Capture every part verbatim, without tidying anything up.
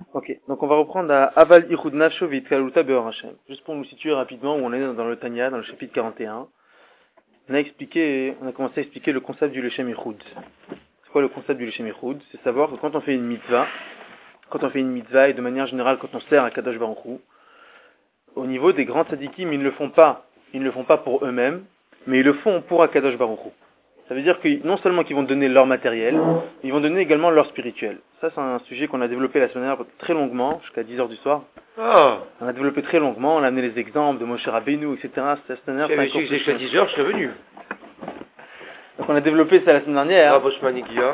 Ok, donc on va reprendre à Aval Ichud Nafsho V'Itkaluta Be'or Hashem. Juste pour nous situer rapidement où on est dans le Tanya, dans le chapitre quarante et un. On a expliqué, on a commencé à expliquer le concept du Lechem Ichud. C'est quoi le concept du Lechem Ichud? C'est savoir que quand on fait une mitzvah, quand on fait une mitzvah et de manière générale quand on sert à Kadosh Baruch Hu, au niveau des grands tzadikim, ils ne le font pas, ils ne le font pas pour eux-mêmes, mais ils le font pour Akadosh Baruch Hu. Ça veut dire que non seulement qu'ils vont donner leur matériel, ils vont donner également leur spirituel. Ça, c'est un sujet qu'on a développé la semaine dernière très longuement, jusqu'à dix heures du soir. Ah. On a développé très longuement, on a amené les exemples de Moshe Rabbeinu, et cetera. Si j'avais su que jusqu'à dix heures, je serais venu. Donc on a développé ça la semaine dernière. Ah, Bosch Manikia.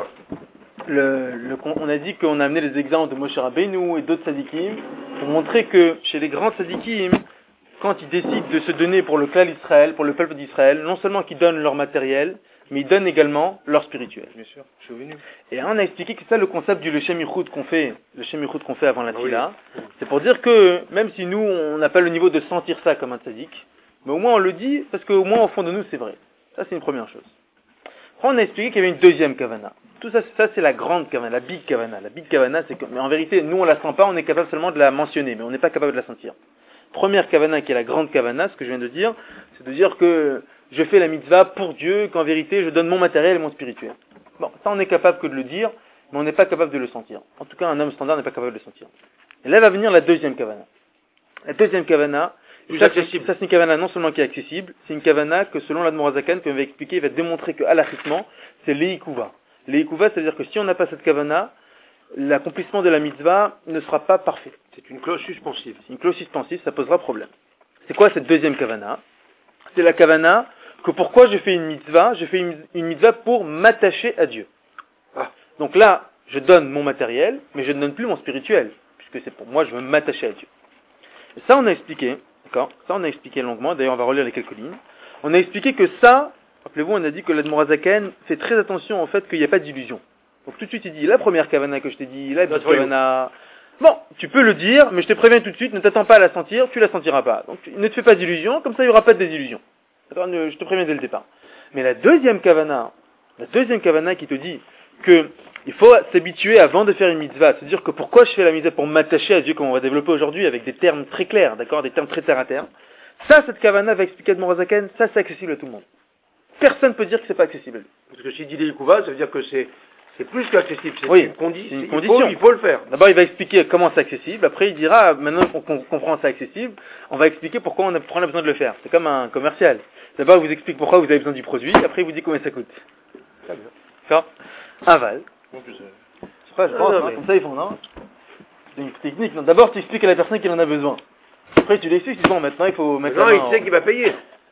Le, le, on a dit qu'on a amené les exemples de Moshe Rabbeinu et d'autres tzadikim pour montrer que chez les grands tzadikim, quand ils décident de se donner pour le clan d'Israël, pour le peuple d'Israël, non seulement qu'ils donnent leur matériel, mais ils donnent également leur spirituel. Bien sûr, je suis venu. Et on a expliqué que c'est ça le concept du Lechem Ichud qu'on fait, le Lechem Ichud qu'on fait avant la Tfila. Oui. C'est pour dire que, même si nous, on n'a pas le niveau de sentir ça comme un tzadik, mais au moins on le dit, parce qu'au moins au fond de nous, c'est vrai. Ça, c'est une première chose. Après, on a expliqué qu'il y avait une deuxième kavana. Tout ça, ça c'est la grande kavana, la big kavana. La big kavana, c'est que, mais en vérité, nous, on la sent pas, on est capable seulement de la mentionner, mais on n'est pas capable de la sentir. Première kavana, qui est la grande kavana, ce que je viens de dire, c'est de dire que je fais la mitzvah pour Dieu, qu'en vérité, je donne mon matériel et mon spirituel. Bon, ça, on est capable que de le dire, mais on n'est pas capable de le sentir. En tout cas, un homme standard n'est pas capable de le sentir. Et là va venir la deuxième kavana. La deuxième kavana, ça, ça c'est une kavana non seulement qui est accessible, c'est une kavana que selon l'Admorazakan, comme on va expliquer, il va démontrer que halachiquement, c'est l'eikuva. L'eikuva, c'est-à-dire que si on n'a pas cette kavana, l'accomplissement de la mitzvah ne sera pas parfait. C'est une clause suspensive. C'est une clause suspensive, ça posera problème. C'est quoi cette deuxième kavana? C'est la kavana que pourquoi je fais une mitzvah? Je fais une, une mitzvah pour m'attacher à Dieu. Ah. Donc là, je donne mon matériel, mais je ne donne plus mon spirituel, puisque c'est pour moi, je veux m'attacher à Dieu. Et ça, on a expliqué, d'accord? Ça, on a expliqué longuement, d'ailleurs, on va relire les quelques lignes. On a expliqué que ça, rappelez-vous, on a dit que l'Admorazaken fait très attention au fait qu'il n'y a pas d'illusion. Donc tout de suite, il dit, la première kavana que je t'ai dit, la deuxième kavana... Bon, tu peux le dire, mais je te préviens tout de suite, ne t'attends pas à la sentir, tu la sentiras pas. Donc ne te fais pas d'illusions, comme ça il n'y aura pas de désillusion. D'accord, je te préviens dès le départ. Mais la deuxième kavana, la deuxième kavana qui te dit que il faut s'habituer avant de faire une mitzvah, c'est-à-dire que pourquoi je fais la mitzvah? Pour m'attacher à Dieu, comme on va développer aujourd'hui avec des termes très clairs, d'accord, des termes très terre à terre. Ça, cette kavana va expliquer de Morazaken, ça c'est accessible à tout le monde. Personne ne peut dire que c'est pas accessible. Parce que si dit l'eikuva, ça veut dire que c'est C'est plus qu'accessible, c'est oui, une, condi- c'est une il condition. Faut, il faut le faire. D'abord, il va expliquer comment c'est accessible. Après, il dira, maintenant qu'on comprend c'est accessible, on va expliquer pourquoi on a, pourquoi on a besoin de le faire. C'est comme un commercial. D'abord, il vous explique pourquoi vous avez besoin du produit. Après, il vous dit combien ça coûte. Très bien. D'accord? Aval. En plus, euh... Je sais pas, je pense, ah, hein, mais... comme ça, ils font, non? C'est une technique. Non, d'abord, tu expliques à la personne qu'il en a besoin. Après, tu l'expliques, tu dis, bon, maintenant, il faut mettre Non, la main il sait en... qu'il va payer.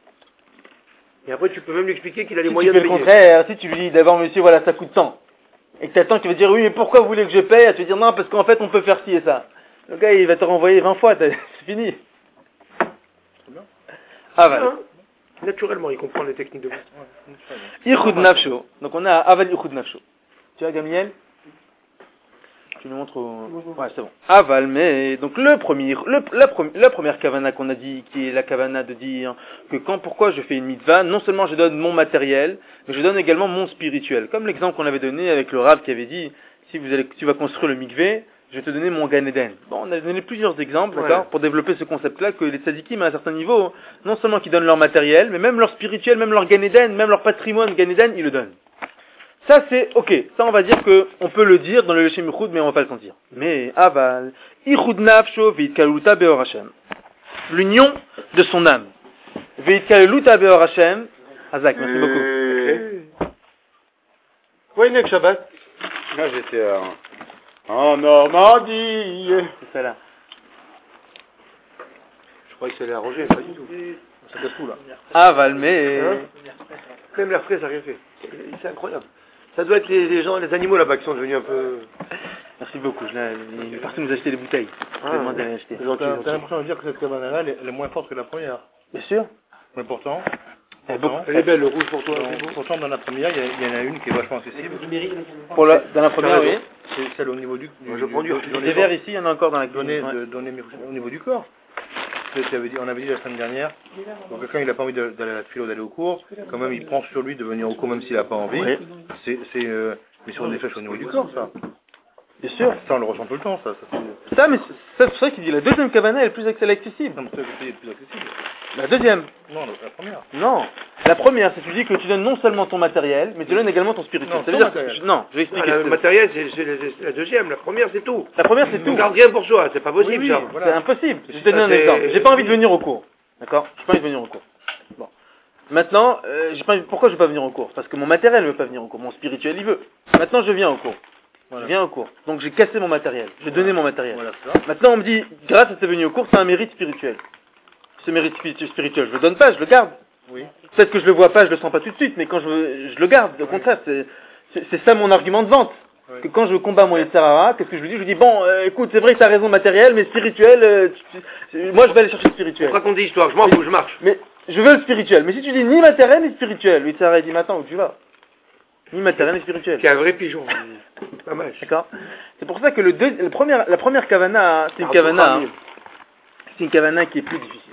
Et après, tu peux même lui expliquer qu'il a les si moyens tu de fais payer. le contraire, si tu lui dis, d'abord, monsieur, voilà, ça coûte tant. Et que t'attends qu'il va dire, oui, mais pourquoi vous voulez que je paye? Tu vas dire, non, parce qu'en fait, on peut faire ci et ça. Le gars, il va te renvoyer vingt fois, c'est fini. Aval. Hein? Naturellement, il comprend les techniques de vente. Ichud Nafsho. Donc on a Aval Ichud Nafsho. Tu vois, Gamliel? Tu nous montres au... Ouais, c'est bon. Aval, mais... Donc le premier, le, la, la première kavana qu'on a dit, qui est la kavana de dire que quand, pourquoi je fais une mitzvah, non seulement je donne mon matériel, mais je donne également mon spirituel. Comme l'exemple qu'on avait donné avec le Rav qui avait dit, si vous allez, tu vas construire le mikvé, je vais te donner mon Gan Eden. Bon, on a donné plusieurs exemples, d'accord, ouais, pour développer ce concept-là, que les tzadikim, à un certain niveau, non seulement qu'ils donnent leur matériel, mais même leur spirituel, même leur Gan Eden, même leur patrimoine Gan Eden, ils le donnent. Ça c'est ok, ça on va dire que on peut le dire dans le Lechem Ichud, mais on va pas le sentir. Mais aval, Ichud Nafsho V'itkaluta Be'or Hashem. L'union de son âme. V'itkaluta Be'or Hashem. Azak, merci beaucoup. Voyez Shabbat. Là j'étais en Normandie. C'est ça là. Je croyais que ça allait arranger, pas du tout. Ça casse tout là. Aval, mais... Hein? Même l'air frais, ça n'a rien fait. C'est incroyable. Ça doit être les, les gens, les animaux là-bas qui sont devenus un peu... Merci beaucoup. Je l'ai, il est parti nous acheter des bouteilles. Je vais demander à les acheter. T'as l'impression de dire que cette cabane-là, elle, elle est moins forte que la première. Bien sûr. Mais pourtant... Elle est, beaucoup, elle est belle, le rouge pour toi. Pourtant, pourtant dans la première, il y, y en a une qui est vachement accessible. Pour la, dans la première, oui. C'est celle au niveau du... du, je prends du... du les verres ici, il y en a encore dans la donner, ouais. de, donner au niveau du corps. On avait dit la semaine dernière, donc quelqu'un il n'a pas envie d'aller à la philo, d'aller au cours, quand même il prend sur lui de venir au cours même s'il n'a pas envie. Oui. C'est, c'est, euh, mais sur des flèches au niveau du corps, ça. Bien sûr. Ça, on le ressent tout le temps, ça. Ça, c'est... Ça mais c'est, c'est pour ça qu'il dit la deuxième kavana est le plus accessible. Non, mais ça, c'est le plus accessible. La deuxième. Non, la première. Non. La première, c'est que tu dis que tu donnes non seulement ton matériel, mais tu donnes également ton spirituel. Non, ça veut ton dire que, matériel. non, je vais expliquer. Ah, le matériel, c'est, c'est, la, c'est la deuxième. La première, c'est tout. La première, c'est Tu tout. gardes rien pour soi. C'est pas possible, Oui, oui, ça. voilà. c'est impossible. Je te Ça, donne un c'est- exemple. J'ai pas envie de venir au cours. D'accord? J'ai pas envie de venir au cours. Bon. Maintenant, euh, j'ai pas envie... pourquoi je veux pas venir au cours? Parce que mon matériel veut pas venir au cours. Mon spirituel, il veut. Maintenant, je viens au cours. Voilà. Je viens au cours. Donc, j'ai cassé mon matériel. J'ai donné mon matériel. Voilà, c'est ça. Maintenant, on me dit, grâce à cette venue au cours, c'est un mérite spirituel. Ce mérite spi- spirituel, je le donne pas, je le garde. Oui. Peut-être que je le vois pas, je le sens pas tout de suite, mais quand je veux, je le garde. Au contraire, c'est, c'est, c'est ça mon argument de vente. Oui. Que quand je combats mon Yetzirah, qu'est-ce que je lui dis? Je lui dis, bon, euh, écoute, c'est vrai que t'as raison matériel, mais spirituel, euh, tu- tu- moi je vais aller chercher le spirituel. On raconte des histoires. Je m'en fous, je marche. Mais je veux le spirituel. Mais si tu dis ni matériel ni spirituel, le Yetzirah il dit, mais attends, où tu vas? Ni matériel ni spirituel. C'est un vrai pigeon. Pas mal. D'accord? C'est pour ça que le deux, le premier, la première kavana, c'est une Ah, kavana, pour hein, c'est une kavana qui est plus difficile.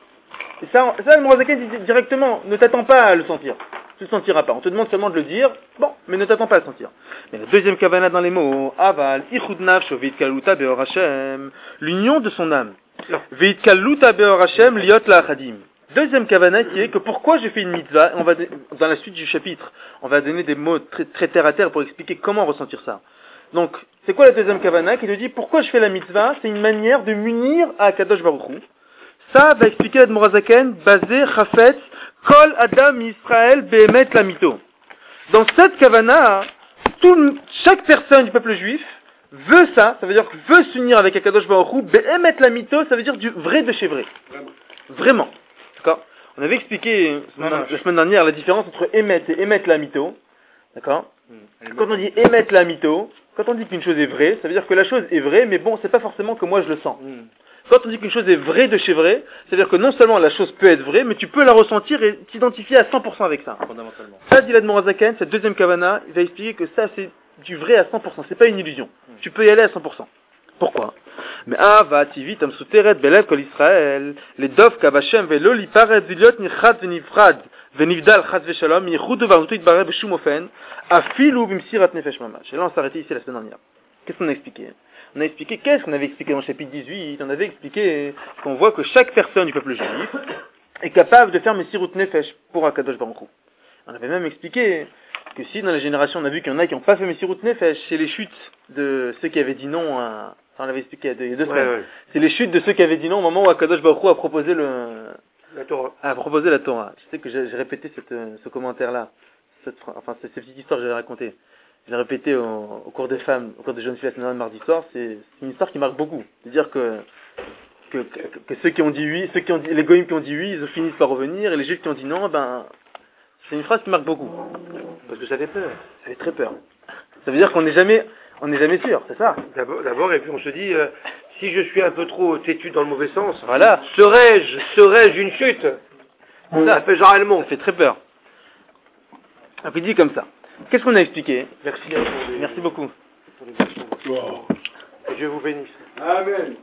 Et ça, ça le Morazaken dit directement, ne t'attends pas à le sentir. Tu le sentiras pas. On te demande seulement de le dire, bon, mais ne t'attends pas à le sentir. Mais la deuxième kavana dans les mots, aval, ichud nafsho veitkaluta beor Hashem, l'union de son âme. Non. Veitkaluta beor Hashem liot la achadim. Deuxième kavana qui est que pourquoi j'ai fait une mitzvah, on va, dans la suite du chapitre, on va donner des mots très, très terre à terre pour expliquer comment ressentir ça. Donc, c'est quoi la deuxième kavana qui te dit pourquoi je fais la mitzvah? C'est une manière de m'unir à Kadosh Baruch Hu. Ça va expliquer l'Admor HaZaken, basé, Chafetz, Kol Adam Israël Behemet Lamito. Dans cette kavana, tout, chaque personne du peuple juif veut ça, ça veut dire veut s'unir avec Akadosh Baruch Hu, Behemet Lamito, ça veut dire du vrai de chez vrai. Vraiment. D'accord? On avait expliqué Non, non, la semaine dernière la différence entre Emet et Emet Lamito. D'accord? Mmh. Quand on dit Emet Lamito, quand on dit qu'une chose est vraie, ça veut dire que la chose est vraie, mais bon, c'est pas forcément que moi je le sens. Mmh. Quand on dit qu'une chose est vraie de chez vrai, c'est-à-dire que non seulement la chose peut être vraie, mais tu peux la ressentir et t'identifier à cent pour cent avec ça. Fondamentalement. Ça, dit l'Admor HaZaken, cette deuxième kavana, il va expliquer que ça, c'est du vrai à cent pour cent, c'est pas une illusion. Mm. Tu peux y aller à cent pour cent. Pourquoi? Mais ah, va, tivit, am souteret, belev, kol Israël, les dov, kavashem, velo, li paret, viliot, nichad, venifrad, venivdal, chad, veshalom, yichud, varnutu, itbarer, beshum ofen, afilu, bimsirat, nefesh mamash. Et là, on s'est arrêté ici la semaine dernière. Qu'est-ce qu'on a expliqué? On a expliqué, qu'est-ce qu'on avait expliqué dans le chapitre dix-huit? On avait expliqué qu'on voit que chaque personne du peuple juif est capable de faire Messirut Nefesh pour Akadosh Baruch Hu. On avait même expliqué que si dans la génération on a vu qu'il y en a qui n'ont pas fait Messirut Nefesh, c'est les chutes de ceux qui avaient dit non à... Enfin, on l'avait expliqué il y a deux semaines. Ouais, ouais. C'est les chutes de ceux qui avaient dit non au moment où Akadosh Baruch Hu a proposé le... La Torah. a proposé la Torah. Je sais que j'ai, j'ai répété cette, ce commentaire-là. Cette, enfin, cette, cette petite histoire que j'avais racontée. Je l'ai répété au, au cours des femmes, au cours des jeunes filles la semaine dernière, mardi soir, c'est, c'est une histoire qui marque beaucoup. C'est-à-dire que, que, que, que ceux qui ont dit oui, ceux qui ont dit, les goïms qui ont dit oui, ils finissent par revenir, et les juifs qui ont dit non, ben, c'est une phrase qui marque beaucoup. Parce que ça fait peur. Ça fait très peur. Ça veut dire qu'on n'est jamais, on n'est jamais sûr, c'est ça? D'abord, d'abord, et puis on se dit, euh, si je suis un peu trop têtu dans le mauvais sens, Voilà. serais-je, serais-je une chute? Ça. Ça fait genre allemand. Ça fait très peur. Après, il dit comme ça. Qu'est-ce qu'on a expliqué? Merci à vous. Merci beaucoup. pour les questions. Que Dieu vous bénisse. Amen.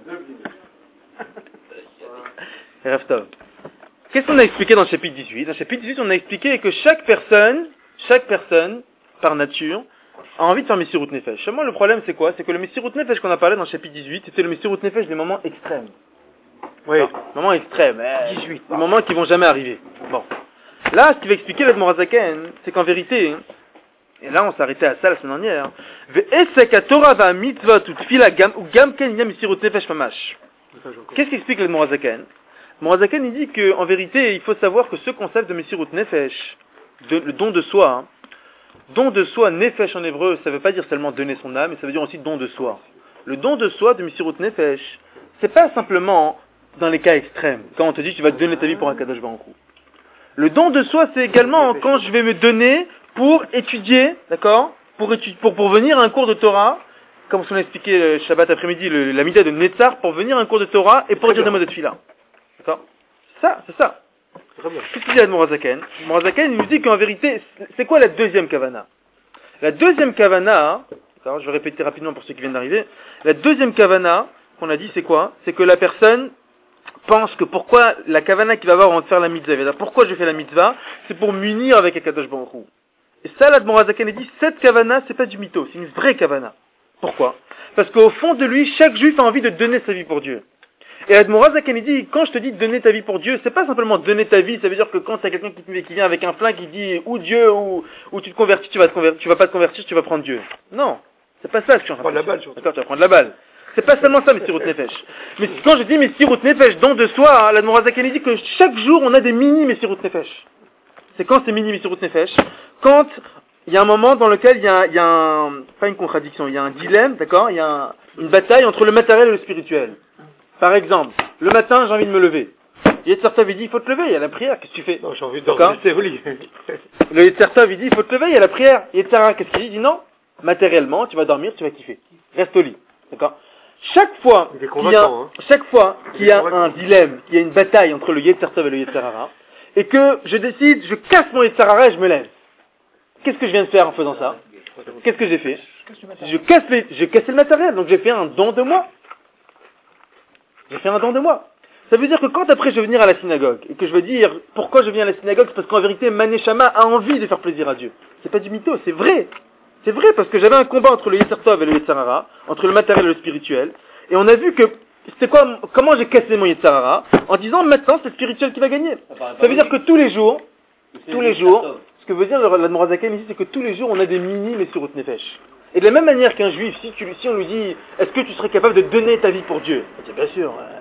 Rêve Tov. Qu'est-ce qu'on a expliqué dans le chapitre dix-huit? Dans le chapitre dix-huit, on a expliqué que chaque personne, chaque personne, par nature, a envie de faire Messirut Nefesh. Seulement, le problème, c'est quoi? C'est que le Messirut Nefesh qu'on a parlé dans le chapitre dix-huit, c'était le Messirut Nefesh des moments extrêmes. Oui. Non, moments extrêmes. eh, dix-huit. Des moments qui vont jamais arriver. Bon. Là, ce qui va expliquer l'Admor HaZaken, c'est qu'en vérité, et là, on s'est arrêté à ça la semaine dernière, Ve'esek ha-Torah va-mitzvot u-tfila gam u-gam ken inyan Messirut Nefesh mamash. Qu'est-ce qu'explique l'Admor HaZaken? Morazaken, il dit qu'en vérité, il faut savoir que ce concept de Messirut Nefesh, de, le don de soi, hein, don de soi, Nefesh en hébreu, ça ne veut pas dire seulement donner son âme, mais ça veut dire aussi don de soi. Le don de soi de Messirut Nefesh, c'est pas simplement dans les cas extrêmes, quand on te dit tu vas te donner ta vie pour un Kadosh Baruch Hu. Le don de soi, c'est également quand je vais me donner pour étudier, d'accord, pour, étudier, pour, pour venir à un cours de Torah, comme on a expliqué le Shabbat après-midi, le, la Mida de Netzar, pour venir à un cours de Torah et pour Très dire des bien. mots de Tfila. D'accord? Ça, c'est ça. Très bien. Qu'est-ce qu'il dit à Morazaken? Morazaken, il nous dit qu'en vérité, c'est quoi la deuxième kavana? La deuxième kavana, d'accord, je vais répéter rapidement pour ceux qui viennent d'arriver, la deuxième kavana qu'on a dit, c'est quoi? C'est que la personne pense que pourquoi la kavana qu'il va avoir avant de faire la mitzvah, c'est-à-dire pourquoi je fais la mitzvah, c'est pour m'unir avec Akadosh Baruch Hu. Et ça, là, Morazaken, il dit, cette kavana, c'est pas du mytho, c'est une vraie kavana. Pourquoi? Parce qu'au fond de lui, chaque juif a envie de donner sa vie pour Dieu. Et Admor Zaken dit, quand je te dis donner ta vie pour Dieu, c'est pas simplement donner ta vie, ça veut dire que quand il y a quelqu'un qui, qui vient avec un flingue qui dit ou Dieu ou, ou tu te convertis, tu vas te convertir, tu vas pas te convertir, tu vas prendre Dieu. Non, c'est pas ça que je suis en train de dire. D'accord, tu vas prendre la balle. C'est pas seulement ça, Messirut Nefesh. Mais quand je dis Messirut Nefesh, don de soi, hein, l'Admor Zaken dit que chaque jour on a des mini Messirut Nefesh. C'est quand c'est mini Messirut Nefesh? Quand il y a un moment dans lequel il y a, il y a un, pas une contradiction, il y a un dilemme, d'accord? Il y a un, une bataille entre le matériel et le spirituel. Par exemple, le matin, j'ai envie de me lever. Yetzertov, il dit, il faut te lever, il y a la prière, qu'est-ce que tu fais? Non, j'ai envie de rester au lit. Le Yetzertov, il dit, il faut te lever, il y a la prière. Yetzerara, qu'est-ce qu'il dit? Il dit, non, matériellement, tu vas dormir, tu vas kiffer. Reste au lit. D'accord? Chaque fois qu'il y a, hein. chaque fois qu'il y a un dilemme, qu'il y a une bataille entre le Yetzertov et le Yetzerara, et que je décide, je casse mon Yetzerara et je me lève. Qu'est-ce que je viens de faire en faisant ça? Qu'est-ce que j'ai fait? Je casse les, j'ai cassé le matériel, donc j'ai fait un don de moi. J'ai fait un don de moi. Ça veut dire que quand après je vais venir à la synagogue, et que je vais dire pourquoi je viens à la synagogue, c'est parce qu'en vérité, Maneshama a envie de faire plaisir à Dieu. C'est pas du mytho, c'est vrai. C'est vrai parce que j'avais un combat entre le Yetzertov et le Yetzerara, entre le matériel et le spirituel, et on a vu que c'était quoi, comment j'ai cassé mon Yetzerara, en disant maintenant c'est le spirituel qui va gagner. Ça veut dire que tous les jours, tous les jours, ce que veut dire l'Admor Zaken ici, c'est que tous les jours on a des mini Messirut Nefesh. Et de la même manière qu'un juif, si, tu, si on lui dit, est-ce que tu serais capable de donner ta vie pour Dieu? Il dit, bien sûr. Euh,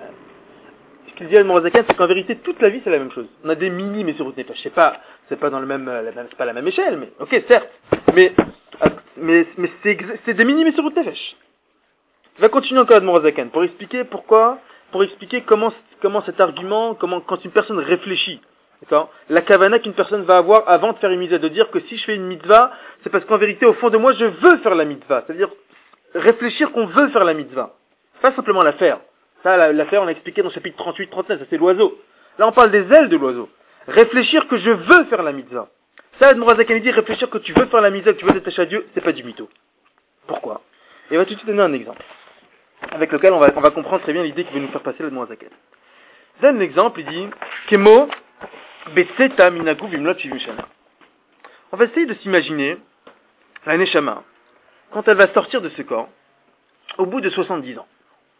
ce qu'il dit à Morazakan, c'est qu'en vérité, toute la vie, c'est la même chose. On a des mini Messirut Nefesh. C'est pas, c'est pas dans le même, la même, c'est pas la même échelle, mais, ok, certes. Mais, mais, mais c'est, c'est des mini Messirut Nefesh. Il va continuer encore à Morazakan pour expliquer pourquoi, pour expliquer comment, comment cet argument, comment, quand une personne réfléchit, d'accord? La kavana qu'une personne va avoir avant de faire une mitzvah, de dire que si je fais une mitzvah, c'est parce qu'en vérité, au fond de moi, je veux faire la mitzvah. C'est-à-dire, réfléchir qu'on veut faire la mitzvah. Pas simplement la faire. Ça, la, la faire, on a expliqué dans le chapitre trente-huit trente-neuf, ça c'est l'oiseau. Là, on parle des ailes de l'oiseau. Réfléchir que je veux faire la mitzvah. Ça, Admor Zaken dit, réfléchir que tu veux faire la mitzvah, que tu veux t'attacher à Dieu, c'est pas du mytho. Pourquoi? Et on va tout de suite donner un exemple. Avec lequel on va, on va comprendre très bien l'idée qui veut nous faire passer l'Admor Zaken. Donne un exemple, il dit, Kemo, Betseta minagu vimlot shivimshana. On va essayer de s'imaginer la Neshama, quand elle va sortir de ce corps, au bout de soixante-dix ans.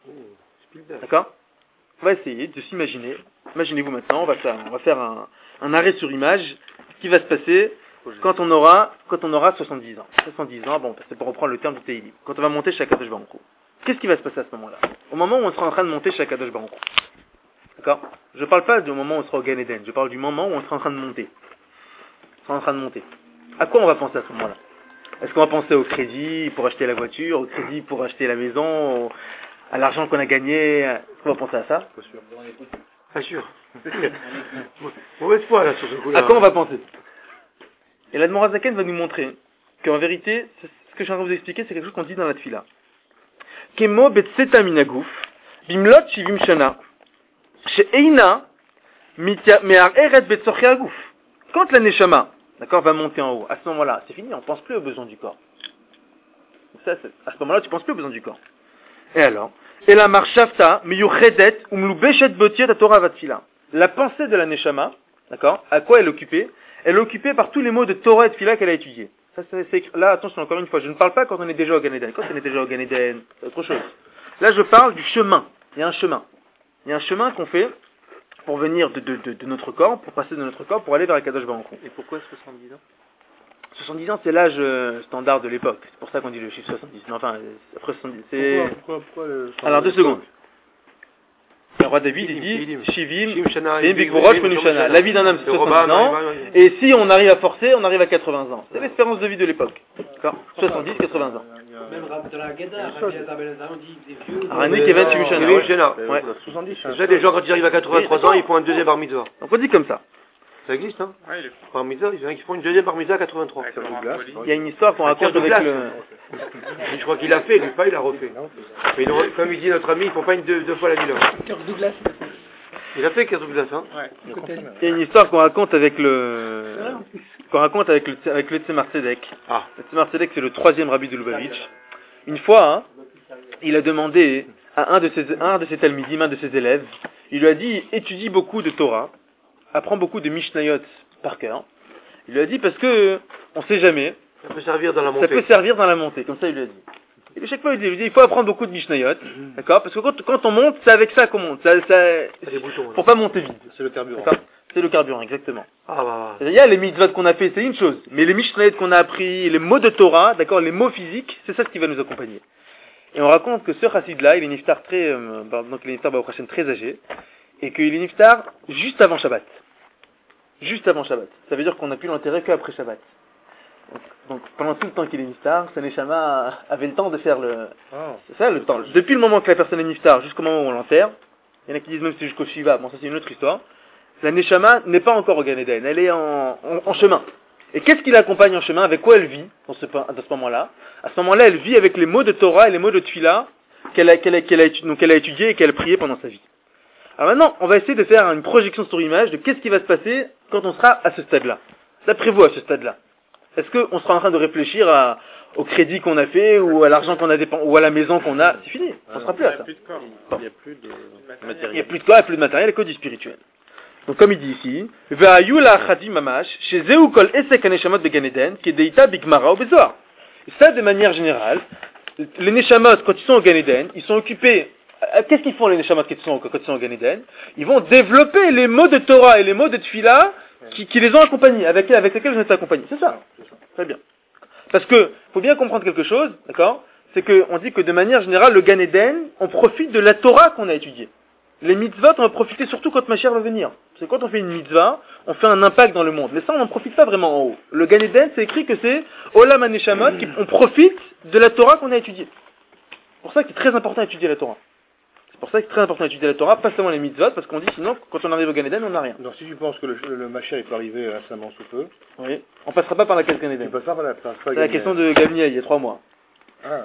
D'accord? On va essayer de s'imaginer. Imaginez-vous maintenant, on va faire, on va faire un, un arrêt sur image. Ce qui va se passer quand on aura, quand on aura soixante-dix ans. soixante-dix ans, bon, c'est pour reprendre le terme du Tehillim. Quand on va monter chez Akadosh Baruch Hu. Qu'est-ce qui va se passer à ce moment-là? Au moment où on sera en train de monter chez Akadosh Baruch Hu. D'accord? Je ne parle pas du moment où on sera au Gan Eden, je parle du moment où on sera en train de monter. On sera en train de monter. À quoi on va penser à ce moment-là? Est-ce qu'on va penser au crédit pour acheter la voiture, au crédit pour acheter la maison, au... à l'argent qu'on a gagné? Est-ce qu'on va penser à ça? Pas sûr. Pas sûr. Mauvaise foi là sur ce coup-là. À quoi on va penser? Et l'Admor Zaken va nous montrer qu'en vérité, ce que je suis en train de vous expliquer, c'est quelque chose qu'on dit dans la tefila. Kemo betseta minaguf, bimlot shivim shana. Quand la Neshama, d'accord, va monter en haut, à ce moment-là, c'est fini, on ne pense plus aux besoins du corps. Ça, à ce moment-là, tu ne penses plus aux besoins du corps. Et alors, et la marchavta, miyuchedet, umlubeshet botiet à Torah vatfila. La pensée de la Neshama, d'accord, à quoi elle est occupée? Elle est occupée par tous les mots de Torah et Tfila qu'elle a étudiés. Ça, c'est, c'est, là, attention, encore une fois, je ne parle pas quand on est déjà au Gan Eden. Quand on est déjà au Gan Eden, c'est autre chose. Là, je parle du chemin. Il y a un chemin. Il y a un chemin qu'on fait pour venir de, de, de, de notre corps, pour passer de notre corps, pour aller vers Akadosh Baruch Hu. Et pourquoi soixante-dix ans? soixante-dix ans, c'est l'âge euh, standard de l'époque. C'est pour ça qu'on dit le chiffre soixante-dix. Non, enfin, après soixante-dix, c'est... Pourquoi, pourquoi, pourquoi le... Alors, deux secondes. Le roi David, il dit, Shivim, Shivim, Bigvorosh, Menushana. La vie d'un homme, c'est soixante-dix ans. Et si on arrive à forcer, on arrive à quatre-vingts ans. C'est l'espérance de vie de l'époque. D'accord? soixante-dix, quatre-vingts ans. Même de la Guéda, on dit des vieux. Aranik et Vingt Shivim, ouais. soixante-dix. Déjà, des gens, quand ils arrivent à quatre-vingt-trois ans, ils font un deuxième bar mitzvah. Donc on dit comme ça. Ça existe, hein? Ouais, bar mitzvah, il y en a qui font une deuxième bar mitzvah à quatre-vingt-trois. Il y a une histoire qu'on raconte avec le... Je crois qu'il a fait, lui pas, il a refait. Mais il, comme il dit notre ami, ils font pas une deux, deux fois la ville. Kirk Douglas. Il a fait Kirk Douglas, hein? Ouais. Il y a une histoire qu'on raconte avec le... qu'on raconte avec le, avec le Tzemar Tzedek. Ah. Le Tzemar Tzedek, c'est le troisième rabbi de Lubavitch. Une fois, hein, il a demandé à un de ses, un de ses talmidim, un de ses élèves, il lui a dit, étudie beaucoup de Torah, apprends beaucoup de Mishnayot par cœur. Il lui a dit, parce que, on sait jamais, ça peut servir dans la montée. Ça peut servir dans la montée, comme ça il lui a dit. Et chaque fois, il dit, il dit, il faut apprendre beaucoup de Mishnayot, d'accord? Parce que quand, quand on monte, c'est avec ça qu'on monte. Ça, ça, Des boutons. faut pas monter vite. C'est le carburant. D'accord? C'est le carburant, exactement. Ah bah. Il y a les mitzvot qu'on a fait, c'est une chose. Mais les Mishnayot qu'on a appris, les mots de Torah, d'accord, les mots physiques, c'est ça ce qui va nous accompagner. Et on raconte que ce chassid-là, il est niftar très, euh, donc il est niftar au prochain très âgé, et qu'il est niftar juste avant Shabbat. Juste avant Shabbat. Ça veut dire qu'on n'a plus l'enterrer qu'après Shabbat. Donc, donc pendant tout le temps qu'il est niftar, ce neshama avait le temps de faire le... Oh. C'est ça le temps. Depuis le moment que la personne est niftar jusqu'au moment où on l'enterre, il y en a qui disent même que c'est jusqu'au Shiva, bon ça c'est une autre histoire, la neshama n'est pas encore au Gan Eden, elle est en, en, en chemin. Et qu'est-ce qui l'accompagne en chemin? Avec quoi elle vit dans ce, dans ce moment-là? À ce moment-là, elle vit avec les mots de Torah et les mots de Tfila qu'elle a, qu'elle a, qu'elle a, donc qu'elle a étudiés et qu'elle a prié pendant sa vie. Alors maintenant, on va essayer de faire une projection sur image de qu'est-ce qui va se passer quand on sera à ce stade-là. D'après vous, à ce stade-là, est-ce qu'on sera en train de réfléchir à, au crédit qu'on a fait ou à l'argent qu'on a dépensé ou à la maison qu'on a? C'est fini, on ne sera plus à ça. Il n'y a plus de Il matériel. n'y a plus de quoi, il n'y a plus de matériel, il n'y a que du spirituel. Donc comme il dit ici, Ve'ayu la'achadi mamash, chez Zeu kol esek haneshamot de Gan Eden, qui est deita bigmara ou bezoar. Et ça, de manière générale, les neshamot, quand ils sont au Gan Eden, ils sont occupés. Qu'est-ce qu'ils font les neshamot quand ils sont, quand ils sont au Gan Eden? Ils vont développer les mots de Torah et les mots de Tfila qui, qui les ont accompagnés, avec, avec lesquels ils ont été accompagnés. C'est ça. Très bien. Parce que, faut bien comprendre quelque chose, d'accord? C'est qu'on dit que de manière générale, le Gan Eden, on profite de la Torah qu'on a étudiée. Les mitzvot, on va profiter surtout quand Mashiach va venir. Parce que quand on fait une mitzvah, on fait un impact dans le monde. Mais ça, on n'en profite pas vraiment en haut. Le Gan Eden, c'est écrit que c'est Olam HaNeshamot, on profite de la Torah qu'on a étudiée. C'est pour ça qu'il est très important d'étudier la Torah. C'est pour ça qu'il est très important d'étudier la Torah, pas seulement les mitzvot, parce qu'on dit sinon, quand on arrive au Gan Eden, on n'a rien. Donc si tu penses que le, le Mashiach il peut arriver incessamment sous peu, Oui. On passera pas par la case Gan il Eden. peut pas par la par- C'est la question de Gamliel, il y a trois mois. Ah.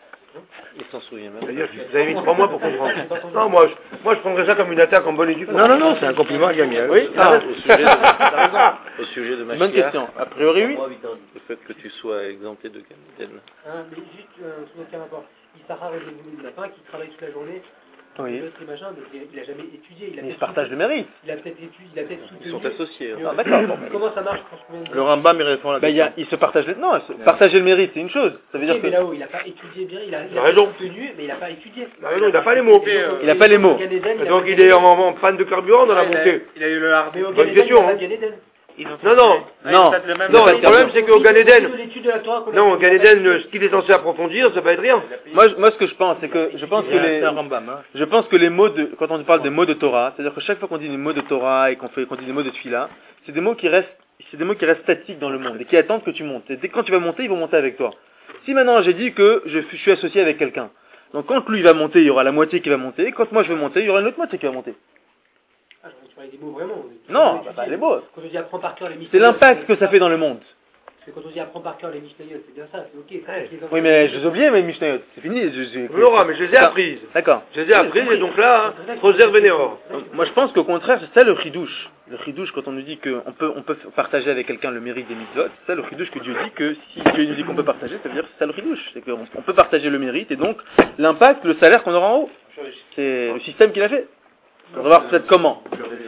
Il s'en souvient même. C'est-à-dire que vous avez mis trois mois pour comprendre. Non, moi je, moi, je prendrais ça comme une attaque en bonne et due forme. Non, non, non, c'est un compliment à Gamiel. Oui. Ah. Au sujet de, t'as raison. Au sujet de Bonne Mashiach, question. A priori, oui. le fait que tu sois exempté de Gan Eden. Hein, mais juste, euh, sous aucun rapport. Issachar et Zebulun, il n'y en a pas un qui travaille toute la journée, Oui. l'autre et machin, donc il n'a jamais étudié. Il a Mais ils se peut-être partagent le mérite. Il a peut-être étudié, il a peut-être soutenu. Ils sont associés. Mais hein. Ah, d'accord. Bon, ben, Comment ça marche pour combien de Le Rambam il répond à la Ben, il y a, question. ils se partagent le, non, se- partager le mérite, c'est une chose. Ça veut Ok, dire que, mais là-haut, il n'a pas étudié bien, il a, il Il a a raison. soutenu, mais il n'a pas étudié. Il a raison, il n'a pas les mots. Il a pas les mots. Gan Eden, Et a donc pas il Gan est Eden. en, en panne de carburant dans la il, a, montée. il a eu le hard. Mais au Gan Bonne Eden, question, il n'y a hein. pas de Gan Eden. Non, non. non. Non, pas le de problème c'est qu'au Gan Eden, De l'étude de la Torah qu'on a non, au fait, Gan il a pas Eden, étudié. ce qu'il est censé approfondir, ça va être rien. Moi, je- moi, ce que je pense, c'est que, je pense que les, C'est un Rambam, hein. je pense que les mots de, quand on parle des mots de Torah, c'est-à-dire que chaque fois qu'on dit des mots de Torah et qu'on fait, qu'on dit des mots de Tfila, c'est des mots qui restent, c'est des mots qui restent statiques dans le monde et qui attendent que tu montes. Et dès que quand tu vas monter, ils vont monter avec toi. Si maintenant j'ai dit que je, je suis associé avec quelqu'un, donc quand lui va monter, il y aura la moitié qui va monter, quand moi je vais monter, il y aura une autre moitié qui va monter. Ah, je parlais des mots vraiment. Non, bah, bah, les mots. Quand on dit apprends par cœur les C'est Mishnayot, l'impact que c'est ça fait dans le monde. Parce que quand on dit apprends par cœur les Mishnayot, c'est bien ça, c'est ok. Ouais. Les enfants- Oui, mais je les ai oubliés, mes Mishnayot. C'est fini. Je, je- Laura, mais je les ai apprises. D'accord. Je les ai apprises et donc là, hein, Roser Vénéor. Donc, moi, je pense qu'au contraire, c'est ça le chidouche. Le chidouche, quand on nous dit qu'on peut, on peut partager avec quelqu'un le mérite des mitzvot, c'est ça le chidouche que Dieu dit que si Dieu nous dit qu'on peut partager, ça veut dire que c'est ça le chidouche. C'est qu'on on peut partager le mérite et donc l'impact, le salaire qu'on aura en haut. C'est le système qu'il a fait. On va voir peut-être comment.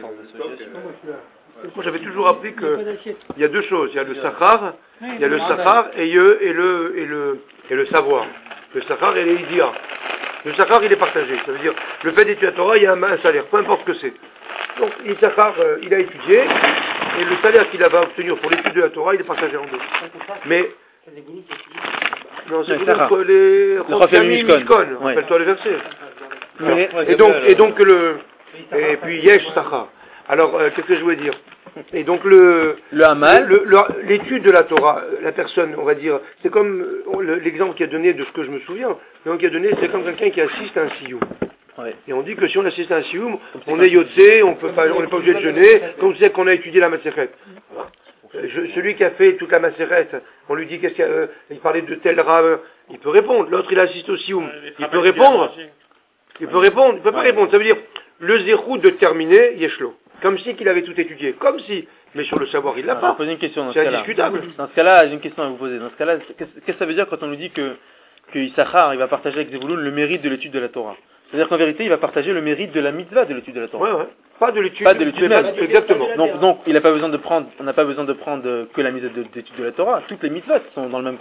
Moi j'avais toujours appris que il y a deux choses. Il y a le sachar, il y a le sachar et, il y a- et le et le et le savoir. Le sachar et les idia. Le sachar il est partagé. Ça veut dire le fait d'étudier la Torah, il y a un, un salaire, peu importe ce que c'est. Donc Issachar, euh, il a étudié et le salaire qu'il va obtenir pour l'étude de la Torah, il est partagé en deux. Mais non, c'est Ouais, Sarah. pour les Le Rokhami Mishkon. Mishkon. Ouais. Rappelle-toi les versets. Mais, Et donc, et donc le, et puis Yesh Sachar. Alors, euh, qu'est-ce que je voulais dire? Et donc le, le Hamal, le- le- l'étude de la Torah, euh, la personne, on va dire, c'est comme euh, le- l'exemple qui a donné de ce que je me souviens. L'exemple qui a donné, c'est comme quelqu'un qui assiste à un sioum. ouais. Et on dit que si on assiste à un sioum, on est yotzé, on peut pas, on n'est pas obligé de jeûner, comme c'est qu'on a étudié la Maseret. Euh, je- Celui qui a fait toute la Maseret, on lui dit qu'est-ce qu'il y a, euh, il parlait de tel rave, il peut répondre. L'autre, il assiste au sioum, il peut répondre. Il peut répondre, il peut pas Ouais. répondre. Ça veut dire le zéro de terminer, Yeshlo. Comme si qu'il avait tout étudié. Comme si. Mais sur le savoir, il l'a Alors, je vais pas. poser une question dans ce C'est cas-là. indiscutable. Dans ce cas-là, j'ai une question à vous poser. Dans ce cas-là, qu'est-ce qu'est-ce que ça veut dire quand on nous dit que, que Issachar, il va partager avec Zebulun le mérite de l'étude de la Torah? C'est-à-dire qu'en vérité, il va partager le mérite de la mitzvah de l'étude de la Torah. Ouais, ouais. Pas de l'étude. Pas de l'étude mais même. pas- Exactement. Donc, donc, il n'a pas besoin de prendre, on n'a pas besoin de prendre euh, que la mise de- d'étude de la Torah. Toutes les mitzvahs sont dans le même compte.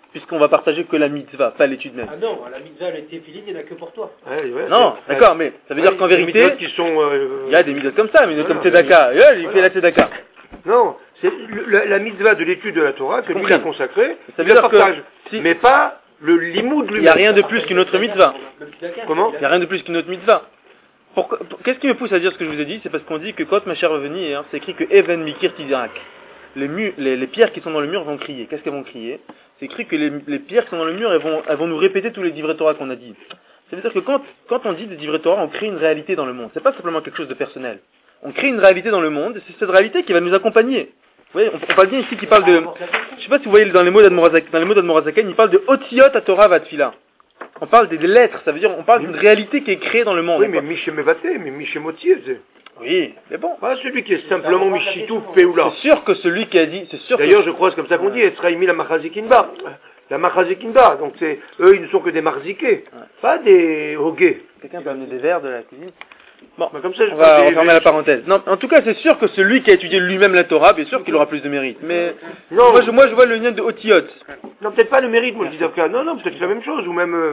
puisqu'on va partager que la mitzvah, pas l'étude même. Ah non, la mitzvah, le tefilin, il n'y en a que pour toi. Ouais, ouais, Non, c'est- d'accord, mais ça veut ouais, dire qu'en il y a des vérité, mitzvot qui sont, euh, il y a des mitzvot comme ça, mais Voilà, comme Tzedaka. voilà. Il fait la Tzedaka. Non, c'est le- la, la mitzvah de l'étude de la Torah que lui Compris. il a consacré, Ça il veut la dire que partage. si- Mais pas le limoud lui-même. Il n'y a rien de plus qu'une autre mitzvah. Comment Il n'y a rien de plus qu'une autre mitzvah. Pourquoi- pour- Qu'est-ce qui me pousse à dire ce que je vous ai dit? C'est parce qu'on dit que quand ma chère va venir, c'est écrit que Even Mikir Tidirak. Les, mu- les, les pierres qui sont dans le mur vont crier. Qu'est-ce qu'elles vont crier? C'est écrit que les, les pierres qui sont dans le mur, elles vont, elles vont nous répéter tous les divrei Torah qu'on a dit. Ça veut dire que quand, quand on dit des divrei Torah, on crée une réalité dans le monde. C'est pas simplement quelque chose de personnel. On crée une réalité dans le monde, et c'est cette réalité qui va nous accompagner. Vous voyez, on, on parle bien ici qui parle de... Je sais pas si vous voyez dans les mots d'Admorazak- dans les mots d'Admorazaken, il parle de Otiot à Torah Vatfila. On parle des, des lettres, ça veut dire on parle d'une réalité qui est créée dans le monde. Oui, mais Miché Mevaté, mais Miché Motier, c'est Oui, mais bon. pas celui qui est simplement Michitou Peoula. C'est sûr que celui qui a dit, c'est sûr que... D'ailleurs, je crois que c'est comme ça qu'on dit, Esraïmi la Machazikinba. La Machazikinba, donc c'est, eux, ils ne sont que des Marziqués, pas des Hogués. Quelqu'un peut amener des verres de la cuisine? Bon, Mais comme ça, je on va crois que refermer la parenthèse. Non, en tout cas, c'est sûr que celui qui a étudié lui-même la Torah, bien sûr qu'il aura plus de mérite. Mais Non. moi, je, moi, je vois le lien de Otiot. Non, peut-être pas le mérite, moi je dis d'Afka. Non, non, peut-être c'est la même chose, ou même, euh,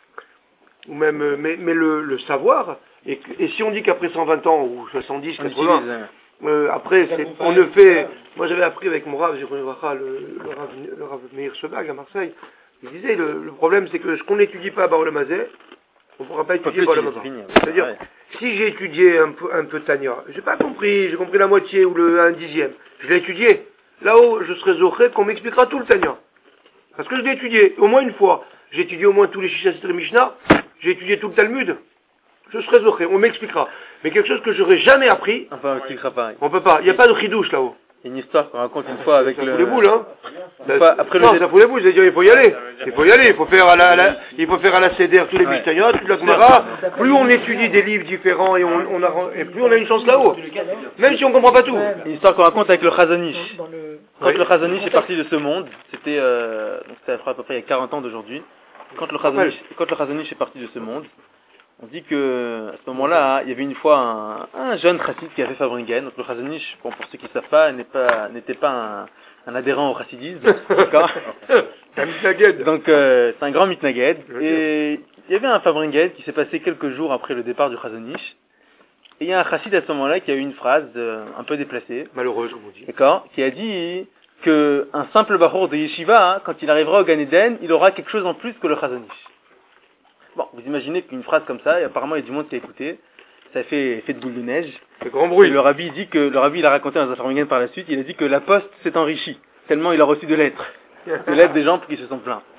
ou même, euh, mais, mais le, le savoir. Et, que- et si on dit qu'après cent vingt ans ou soixante-dix, On quatre-vingts, utilise, hein. euh, après, c'est- on ne fait. Moi, j'avais appris avec mon Rav, Jérôme Vacha, le, le Rav, le Rav Meir Sebag à Marseille. Il disait le, le problème, c'est que ce qu'on n'étudie pas à Baolamazé, on ne pourra pas Faut étudier plus Baolamazé. utiliser, fini, C'est-à-dire, ouais. si j'ai étudié un peu, un peu Tania, j'ai pas compris, j'ai compris la moitié ou le un dixième, je l'ai étudié. Là-haut, je serai zoché qu'on m'expliquera tout le Tania. Parce que je l'ai étudié, au moins une fois. J'ai étudié au moins tous les Shisha Sitra Mishnah, j'ai étudié tout le Talmud. Je serai zoché, on m'expliquera. Mais quelque chose que j'aurais jamais appris, Enfin, on expliquera pas. on peut pas. Il n'y a pas de chidouche là-haut. Il y a une histoire qu'on raconte une fois avec Ça le... fout les boules, hein. Une fois, après non, le... ça fout les boules, c'est-à-dire il faut y aller. Il faut y aller, il faut faire à la, à la- il faut faire à la C D R tous les Ouais. Mishnayot, toute la Gemara. Plus on étudie des livres différents et, on, on a, et plus on a une chance là-haut. Même si on comprend pas tout. Une histoire qu'on raconte avec le Chazanish. Dans le... Quand Oui. le Chazanish est parti de ce monde, c'était euh, donc ça fera à peu près il y a quarante ans d'aujourd'hui. Quand le Chazanish, quand le Chazanish est parti de ce monde, on dit que à ce moment-là, hein, il y avait une fois un, un jeune chassid qui avait Fabringen. Donc le Chazanish, bon, pour ceux qui ne savent pas, n'est pas n'était pas un, un adhérent au chassidisme, d'accord. Un mitnaged. Donc euh, c'est un grand mitnaged. Je veux Et il y avait un Fabringen qui s'est passé quelques jours après le départ du Chazanish. Et il y a un chassid à ce moment-là qui a eu une phrase euh, un peu déplacée. Malheureuse, comme on dit. D'accord, qui a dit que un simple barour de yeshiva, hein, quand il arrivera au Gan Eden, il aura quelque chose en plus que le Chazanish. Bon, vous imaginez qu'une phrase comme ça, et apparemment il y a du monde qui a écouté, ça a fait effet de boule de neige. C'est grand Et bruit. le rabbi dit que, le rabbi il a raconté dans un Farmingen par la suite, il a dit que la poste s'est enrichie, tellement il a reçu de lettres, de lettres des gens qui se sont plaints.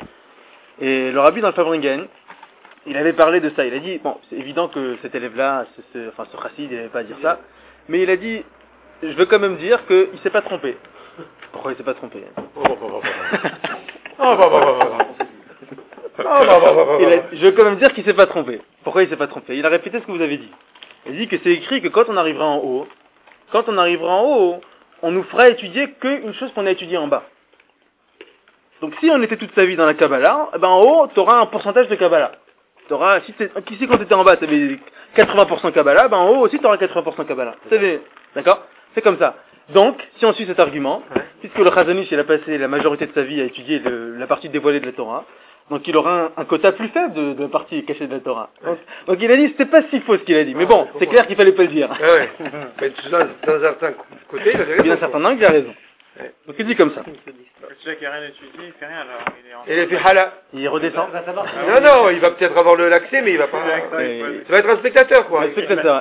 Et le rabbi dans le Farmingen, il avait parlé de ça, il a dit, bon, c'est évident que cet élève-là, ce, ce, enfin ce chassid, il n'avait pas à dire ça, mais il a dit, je veux quand même dire qu'il s'est pas trompé. Pourquoi il s'est pas trompé? Oh, bah, bah, bah, bah. Oh, bah, bah, bah, bah. Oh, bah, bah, bah, bah, Il bah. a- je veux quand même dire qu'il s'est pas trompé. Pourquoi il s'est pas trompé? Il a répété ce que vous avez dit. Il dit que c'est écrit que quand on arrivera en haut, quand on arrivera en haut, on nous fera étudier qu'une chose qu'on a étudiée en bas. Donc si on était toute sa vie dans la Kabbalah, eh ben en haut, tu auras un pourcentage de Kabbalah. T'auras, si t'es- qui sait quand tu étais en bas, tu avais quatre-vingts pour cent Kabbalah, ben en haut aussi tu auras quatre-vingts pour cent Kabbalah. C'est, d'accord? C'est comme ça. Donc, si on suit cet argument, Ouais. puisque le Chazanish il a passé la majorité de sa vie à étudier le- la partie dévoilée de la Torah, donc il aura un, un quota plus faible de, de la partie cachée de la Torah. Donc, donc il a dit, c'était pas si faux ce qu'il a dit, mais bon, je c'est comprends. clair qu'il fallait pas le dire. Ah ouais. Mais dans, dans un certain côté, il avait Il y a un raison. certain angle, il a raison. Ouais. Donc il dit comme ça. Celui qui a rien étudié, il fait rien alors. Il est en Et il a fait hala. Il redescend. Ça, ça marche. Non, non, il va peut-être avoir le l'accès, mais il va pas. Ouais. Ça va être un spectateur, quoi. Ouais, c'est peut-être ça.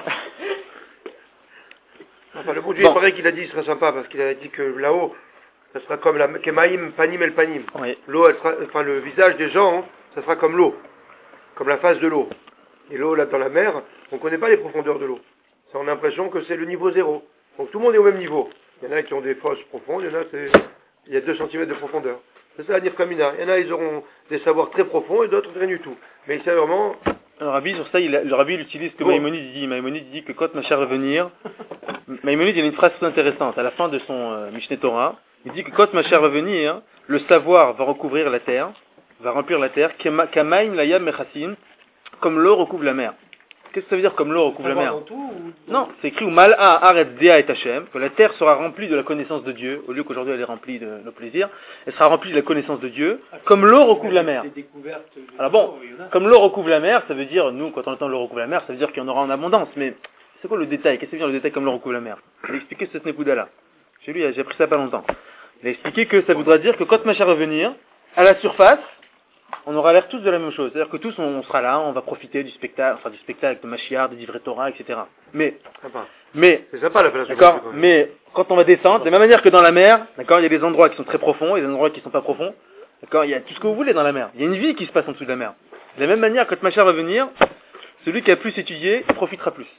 Enfin, le bon Dieu, Bon. il paraît qu'il a dit, il sera sympa, parce qu'il a dit que là-haut, ça sera comme la Kemaïm, Panim el Panim. Oui. L'eau, elle sera, enfin, le visage des gens, hein, ça sera comme l'eau. Comme la face de l'eau. Et l'eau, là, dans la mer, on ne connaît pas les profondeurs de l'eau. Ça, on a l'impression que c'est le niveau zéro. Donc tout le monde est au même niveau. Il y en a qui ont des fosses profondes, il y en a, c'est, il y a deux centimètres de profondeur. C'est ça la Nifkamina. Il y en a, ils auront des savoirs très profonds et d'autres rien du tout. Mais c'est vraiment, Le rabbi, sur ça, il a- le rabbi il utilise ce que Bon. Maïmonide dit. Maïmonide dit que quand Mashiach va venir, Maïmonide il a une phrase très intéressante. À la fin de son euh, Mishneh Torah, il dit que quand Mashiach va venir, le savoir va recouvrir la terre, va remplir la terre, Kama- Kamaim layam mechassim, comme l'eau recouvre la mer. Qu'est-ce que ça veut dire comme l'eau recouvre la mer? Non, c'est écrit où Mal'a Aretz Dea et Hachem, que la terre sera remplie de la connaissance de Dieu, au lieu qu'aujourd'hui elle est remplie de nos plaisirs, elle sera remplie de la connaissance de Dieu, comme l'eau recouvre la mer. Alors bon, comme l'eau recouvre la mer, ça veut dire, nous, quand on entend l'eau recouvre la mer, ça veut dire qu'il y en aura en abondance, mais c'est quoi le détail? Qu'est-ce que ça veut dire le détail comme l'eau recouvre la mer? Il a expliqué ce Nekuda-là. Chez lui, j'ai appris ça pas longtemps. Il a expliqué que ça voudra dire que quand Mashiach va venir, à la surface, on aura l'air tous de la même chose. C'est-à-dire que tous, on sera là, on va profiter du spectacle, enfin du spectacle de Mashiach, des livrets Torah, et cetera. Mais, mais, c'est sympa l'appellation. D'accord, mais quand on va descendre, de la même manière que dans la mer, d'accord, il y a des endroits qui sont très profonds, et des endroits qui sont pas profonds. D'accord, il y a tout ce que vous voulez dans la mer. Il y a une vie qui se passe en dessous de la mer. De la même manière, quand Mashiach va venir, celui qui a plus étudié, il profitera plus.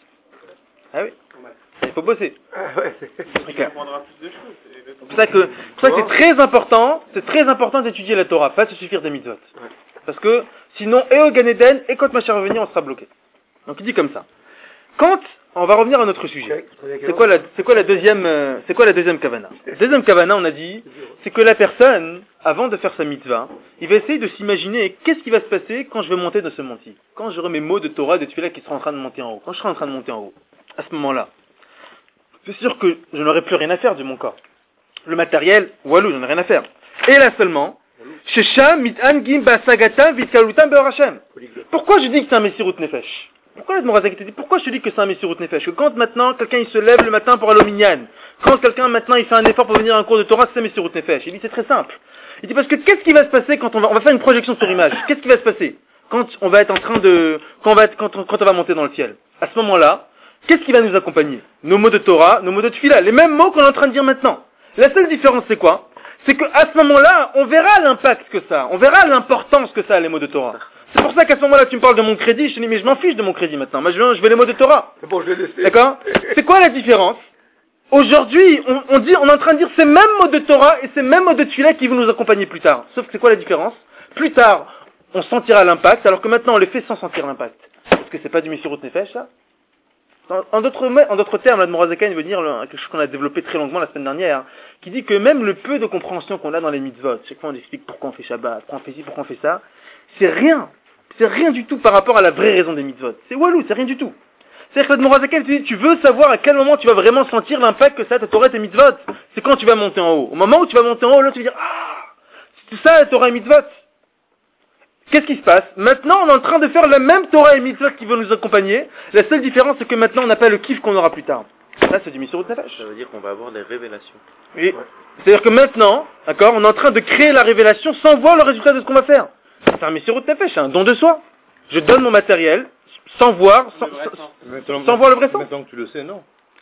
Ah oui. Il faut bosser. Ah ouais, Il apprendra plus de choses. C'est pour ça que, pour ça que c'est très important, c'est très important d'étudier la Torah, pas de se suffire des mitzvot. Ouais. Parce que, sinon, et au Gan Eden, et quand Mashiach va venir, on sera bloqué. Donc il dit comme ça. Quand, on va revenir à notre sujet. C'est quoi la, c'est quoi la deuxième, euh, c'est quoi la deuxième kavana? La deuxième kavana, on a dit, c'est que la personne, avant de faire sa mitzvah, il va essayer de s'imaginer qu'est-ce qui va se passer quand je vais monter de ce monti. Quand j'aurai mes mots de Torah, de Tfilah qui seront en train de monter en haut. Quand je serai en train de monter en haut. À ce moment-là. C'est sûr que je n'aurai plus rien à faire de mon corps. Le matériel, walou, j'en ai rien à faire. Et là seulement, Shesham mit'an gim ba'sagatam v'itkalutam be'or Hashem. Pourquoi je dis que c'est un Messirut Nefesh? Pourquoi la Morazak te dit, pourquoi je te dis que c'est un Messirut Nefesh? Que quand maintenant quelqu'un il se lève le matin pour aller au minyan, quand quelqu'un maintenant il fait un effort pour venir à un cours de Torah, c'est un Messirut Nefesh. Il dit c'est très simple. Il dit parce que qu'est-ce qui va se passer quand on va, on va faire une projection sur image? Qu'est-ce qui va se passer quand on va être en train de, quand on va être, quand on, quand on va monter dans le ciel? À ce moment-là, qu'est-ce qui va nous accompagner? Nos mots de Torah, nos mots de Tfilah, les mêmes mots qu'on est en train de dire maintenant. La seule différence c'est quoi? C'est qu'à ce moment-là, on verra l'impact que ça a, on verra l'importance que ça a les mots de Torah. C'est pour ça qu'à ce moment-là, tu me parles de mon crédit, je te dis mais je m'en fiche de mon crédit maintenant, moi je veux, je veux les mots de Torah. Bon, je vais laisser. D'accord? C'est quoi la différence? Aujourd'hui, on, on dit, on est en train de dire ces mêmes mots de Torah et ces mêmes mots de Tfilah qui vont nous accompagner plus tard. Sauf que c'est quoi la différence? Plus tard, on sentira l'impact, alors que maintenant on les fait sans sentir l'impact. Est-ce que c'est pas du Messirut Nefesh ça? En d'autres, en d'autres termes, l'Admor Azaken veut dire quelque chose qu'on a développé très longuement la semaine dernière, hein, qui dit que même le peu de compréhension qu'on a dans les mitzvot, chaque fois on explique pourquoi on fait Shabbat, pourquoi on fait ci, pourquoi on fait ça, c'est rien, c'est rien du tout par rapport à la vraie raison des mitzvot. C'est walou, c'est rien du tout. C'est-à-dire que l'Admor Azaken te dit, tu veux savoir à quel moment tu vas vraiment sentir l'impact que ça a ta Torah et tes mitzvot, c'est quand tu vas monter en haut. Au moment où tu vas monter en haut, là tu vas dire, ah, c'est tout ça la Torah et mitzvot. Qu'est-ce qui se passe? Maintenant, on est en train de faire la même Torah et mitzvot qui vont nous accompagner. La seule différence, c'est que maintenant, on n'a pas le kiff qu'on aura plus tard. Ça, c'est du Messirut Nefesh. Ça veut dire qu'on va avoir des révélations. Oui. Ouais. C'est-à-dire que maintenant, d'accord, on est en train de créer la révélation sans voir le résultat de ce qu'on va faire. C'est un Messirut Nefesh, c'est un don de soi. Je donne mon matériel sans voir, sans, sans, sans voir le vrai sens. Maintenant que tu le sais, non.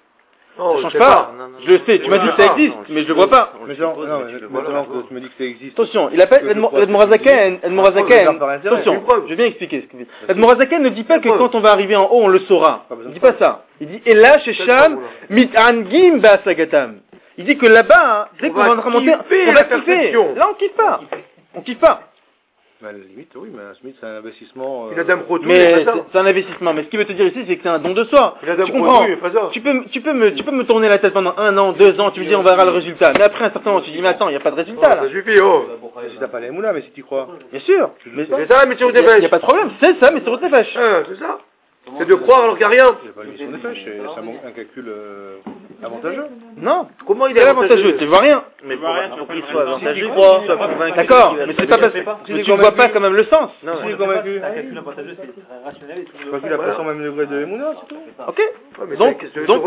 Non, ça change pas. pas. Non, non, je le sais, tu m'as dit que ça existe, non, mais je le vois pas. Mais genre, non, mais maintenant que tu me dis que ça existe. Attention, il appelle L'Admor Azaken, attention, je viens expliquer ce qu'il dit. L'Admor Azaken ne dit pas que quand on va arriver en haut, on le saura. Il dit pas ça. Il dit, et là, chez Sham, mit'angim ba'sagatam. Il dit que là-bas, dès qu'on va remonter, on va kiffer. Là, on kiffe pas. On kiffe pas. Mais à la limite, oui, mais c'est un investissement. Euh... Mais c'est un investissement. Mais ce qu'il veut te dire ici, c'est que c'est un don de soi. Tu comprends? Tu peux, tu peux me, tu peux me tourner la tête pendant un an, deux ans. Tu me dis on verra le résultat. Mais après un certain moment, tu dis mais attends, il n'y a pas de résultat là. Ça suffit, oh. Si t'as pas les moulins, mais si tu crois. Bien sûr. Mais c'est ça, mais sur Nefesh. Il n'y a pas de problème. C'est ça, mais sur Nefesh. C'est ça. C'est de croire alors qu'il n'y a rien. C'est pas une mission Nefesh, c'est un calcul avantageux. Non. Comment il est avantageux? Tu vois rien. Mais pour qu'il soit avantageux, d'accord. Mais c'est pas parce que tu ne vois pas quand même le sens. Non, je suis convaincu. Un calcul avantageux, c'est rationnel et tout. Parce qu'il a pas cent même degrés de Emouna, c'est tout. Ok. Donc,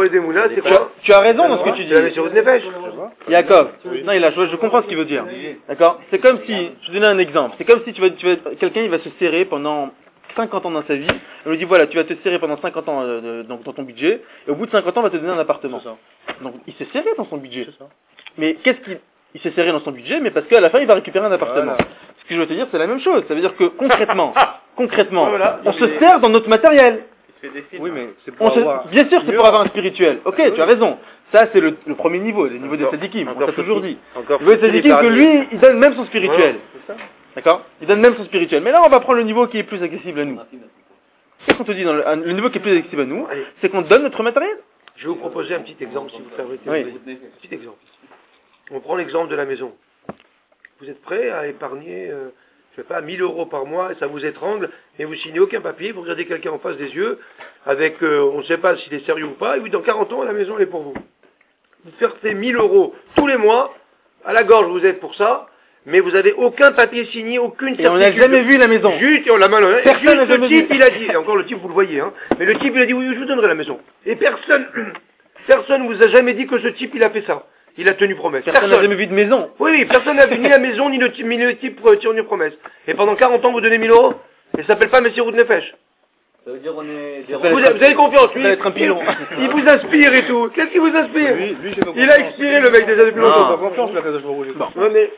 donc, tu as raison dans ce que tu dis. Sur une Nefesh. Jacob. Non, il a, je comprends ce qu'il veut dire. D'accord. C'est comme si, je vais donner un exemple. C'est comme si tu vas, tu vas, quelqu'un il va se serrer pendant cinquante ans dans sa vie, on lui dit voilà, tu vas te serrer pendant cinquante ans euh, dans, dans ton budget, et au bout de cinquante ans, on va te donner un appartement. Donc il s'est serré dans son budget. Mais qu'est-ce qu'il il s'est serré dans son budget, mais parce qu'à la fin, il va récupérer un appartement. Voilà. Ce que je veux te dire, c'est la même chose. Ça veut dire que concrètement, concrètement, voilà, on se sert dans notre matériel. Oui, mais c'est pour se, avoir... Bien sûr, c'est pour avoir un spirituel. Ok, oui. Tu as raison. Ça, c'est le, le premier niveau, le niveau des sadikim. On l'a toujours dit. Le niveau des sadikim, que lui, il donne même son spirituel. Ouais, d'accord? Il donne même son spirituel. Mais là, on va prendre le niveau qui est plus accessible à nous. Qu'est-ce qu'on te dit dans le, le niveau qui est plus accessible à nous? C'est qu'on donne notre matériel. Je vais vous proposer un petit exemple, si vous permettez. Oui. Un petit exemple. On prend l'exemple de la maison. Vous êtes prêt à épargner euh, je sais pas, mille euros par mois, et ça vous étrangle, et vous signez aucun papier, vous regardez quelqu'un en face des yeux, avec, euh, on ne sait pas s'il est sérieux ou pas, et oui, dans quarante ans, la maison, elle est pour vous. Vous versez mille euros tous les mois, à la gorge, vous êtes pour ça, mais vous n'avez aucun papier signé, aucune certitude. Et on n'a jamais vu la maison. Juste, et on l'a mal honnête. Personne n'a Juste, le jamais type, vu. il a dit, et encore le type, vous le voyez, hein, mais le type, il a dit, oui, je vous donnerai la maison. Et personne, personne vous a jamais dit que ce type, il a fait ça. Il a tenu promesse. Personne n'a jamais vu de maison. Oui, oui, personne n'a vu ni la maison, ni le type, ni le type euh, tenu promesse. Et pendant quarante ans, vous donnez mille euros, et ça s'appelle pas Messirut Nefesh. Ça veut dire on est des Vous, vous avez confiance, lui, Ça va être un pilon. il, il vous inspire et tout. Qu'est-ce qui vous inspire? Lui, lui, j'ai pas Il a expiré, le mec, déjà depuis Non, longtemps. pas confiance, la Kadosh Baruch Hu. Bon. Non, mais,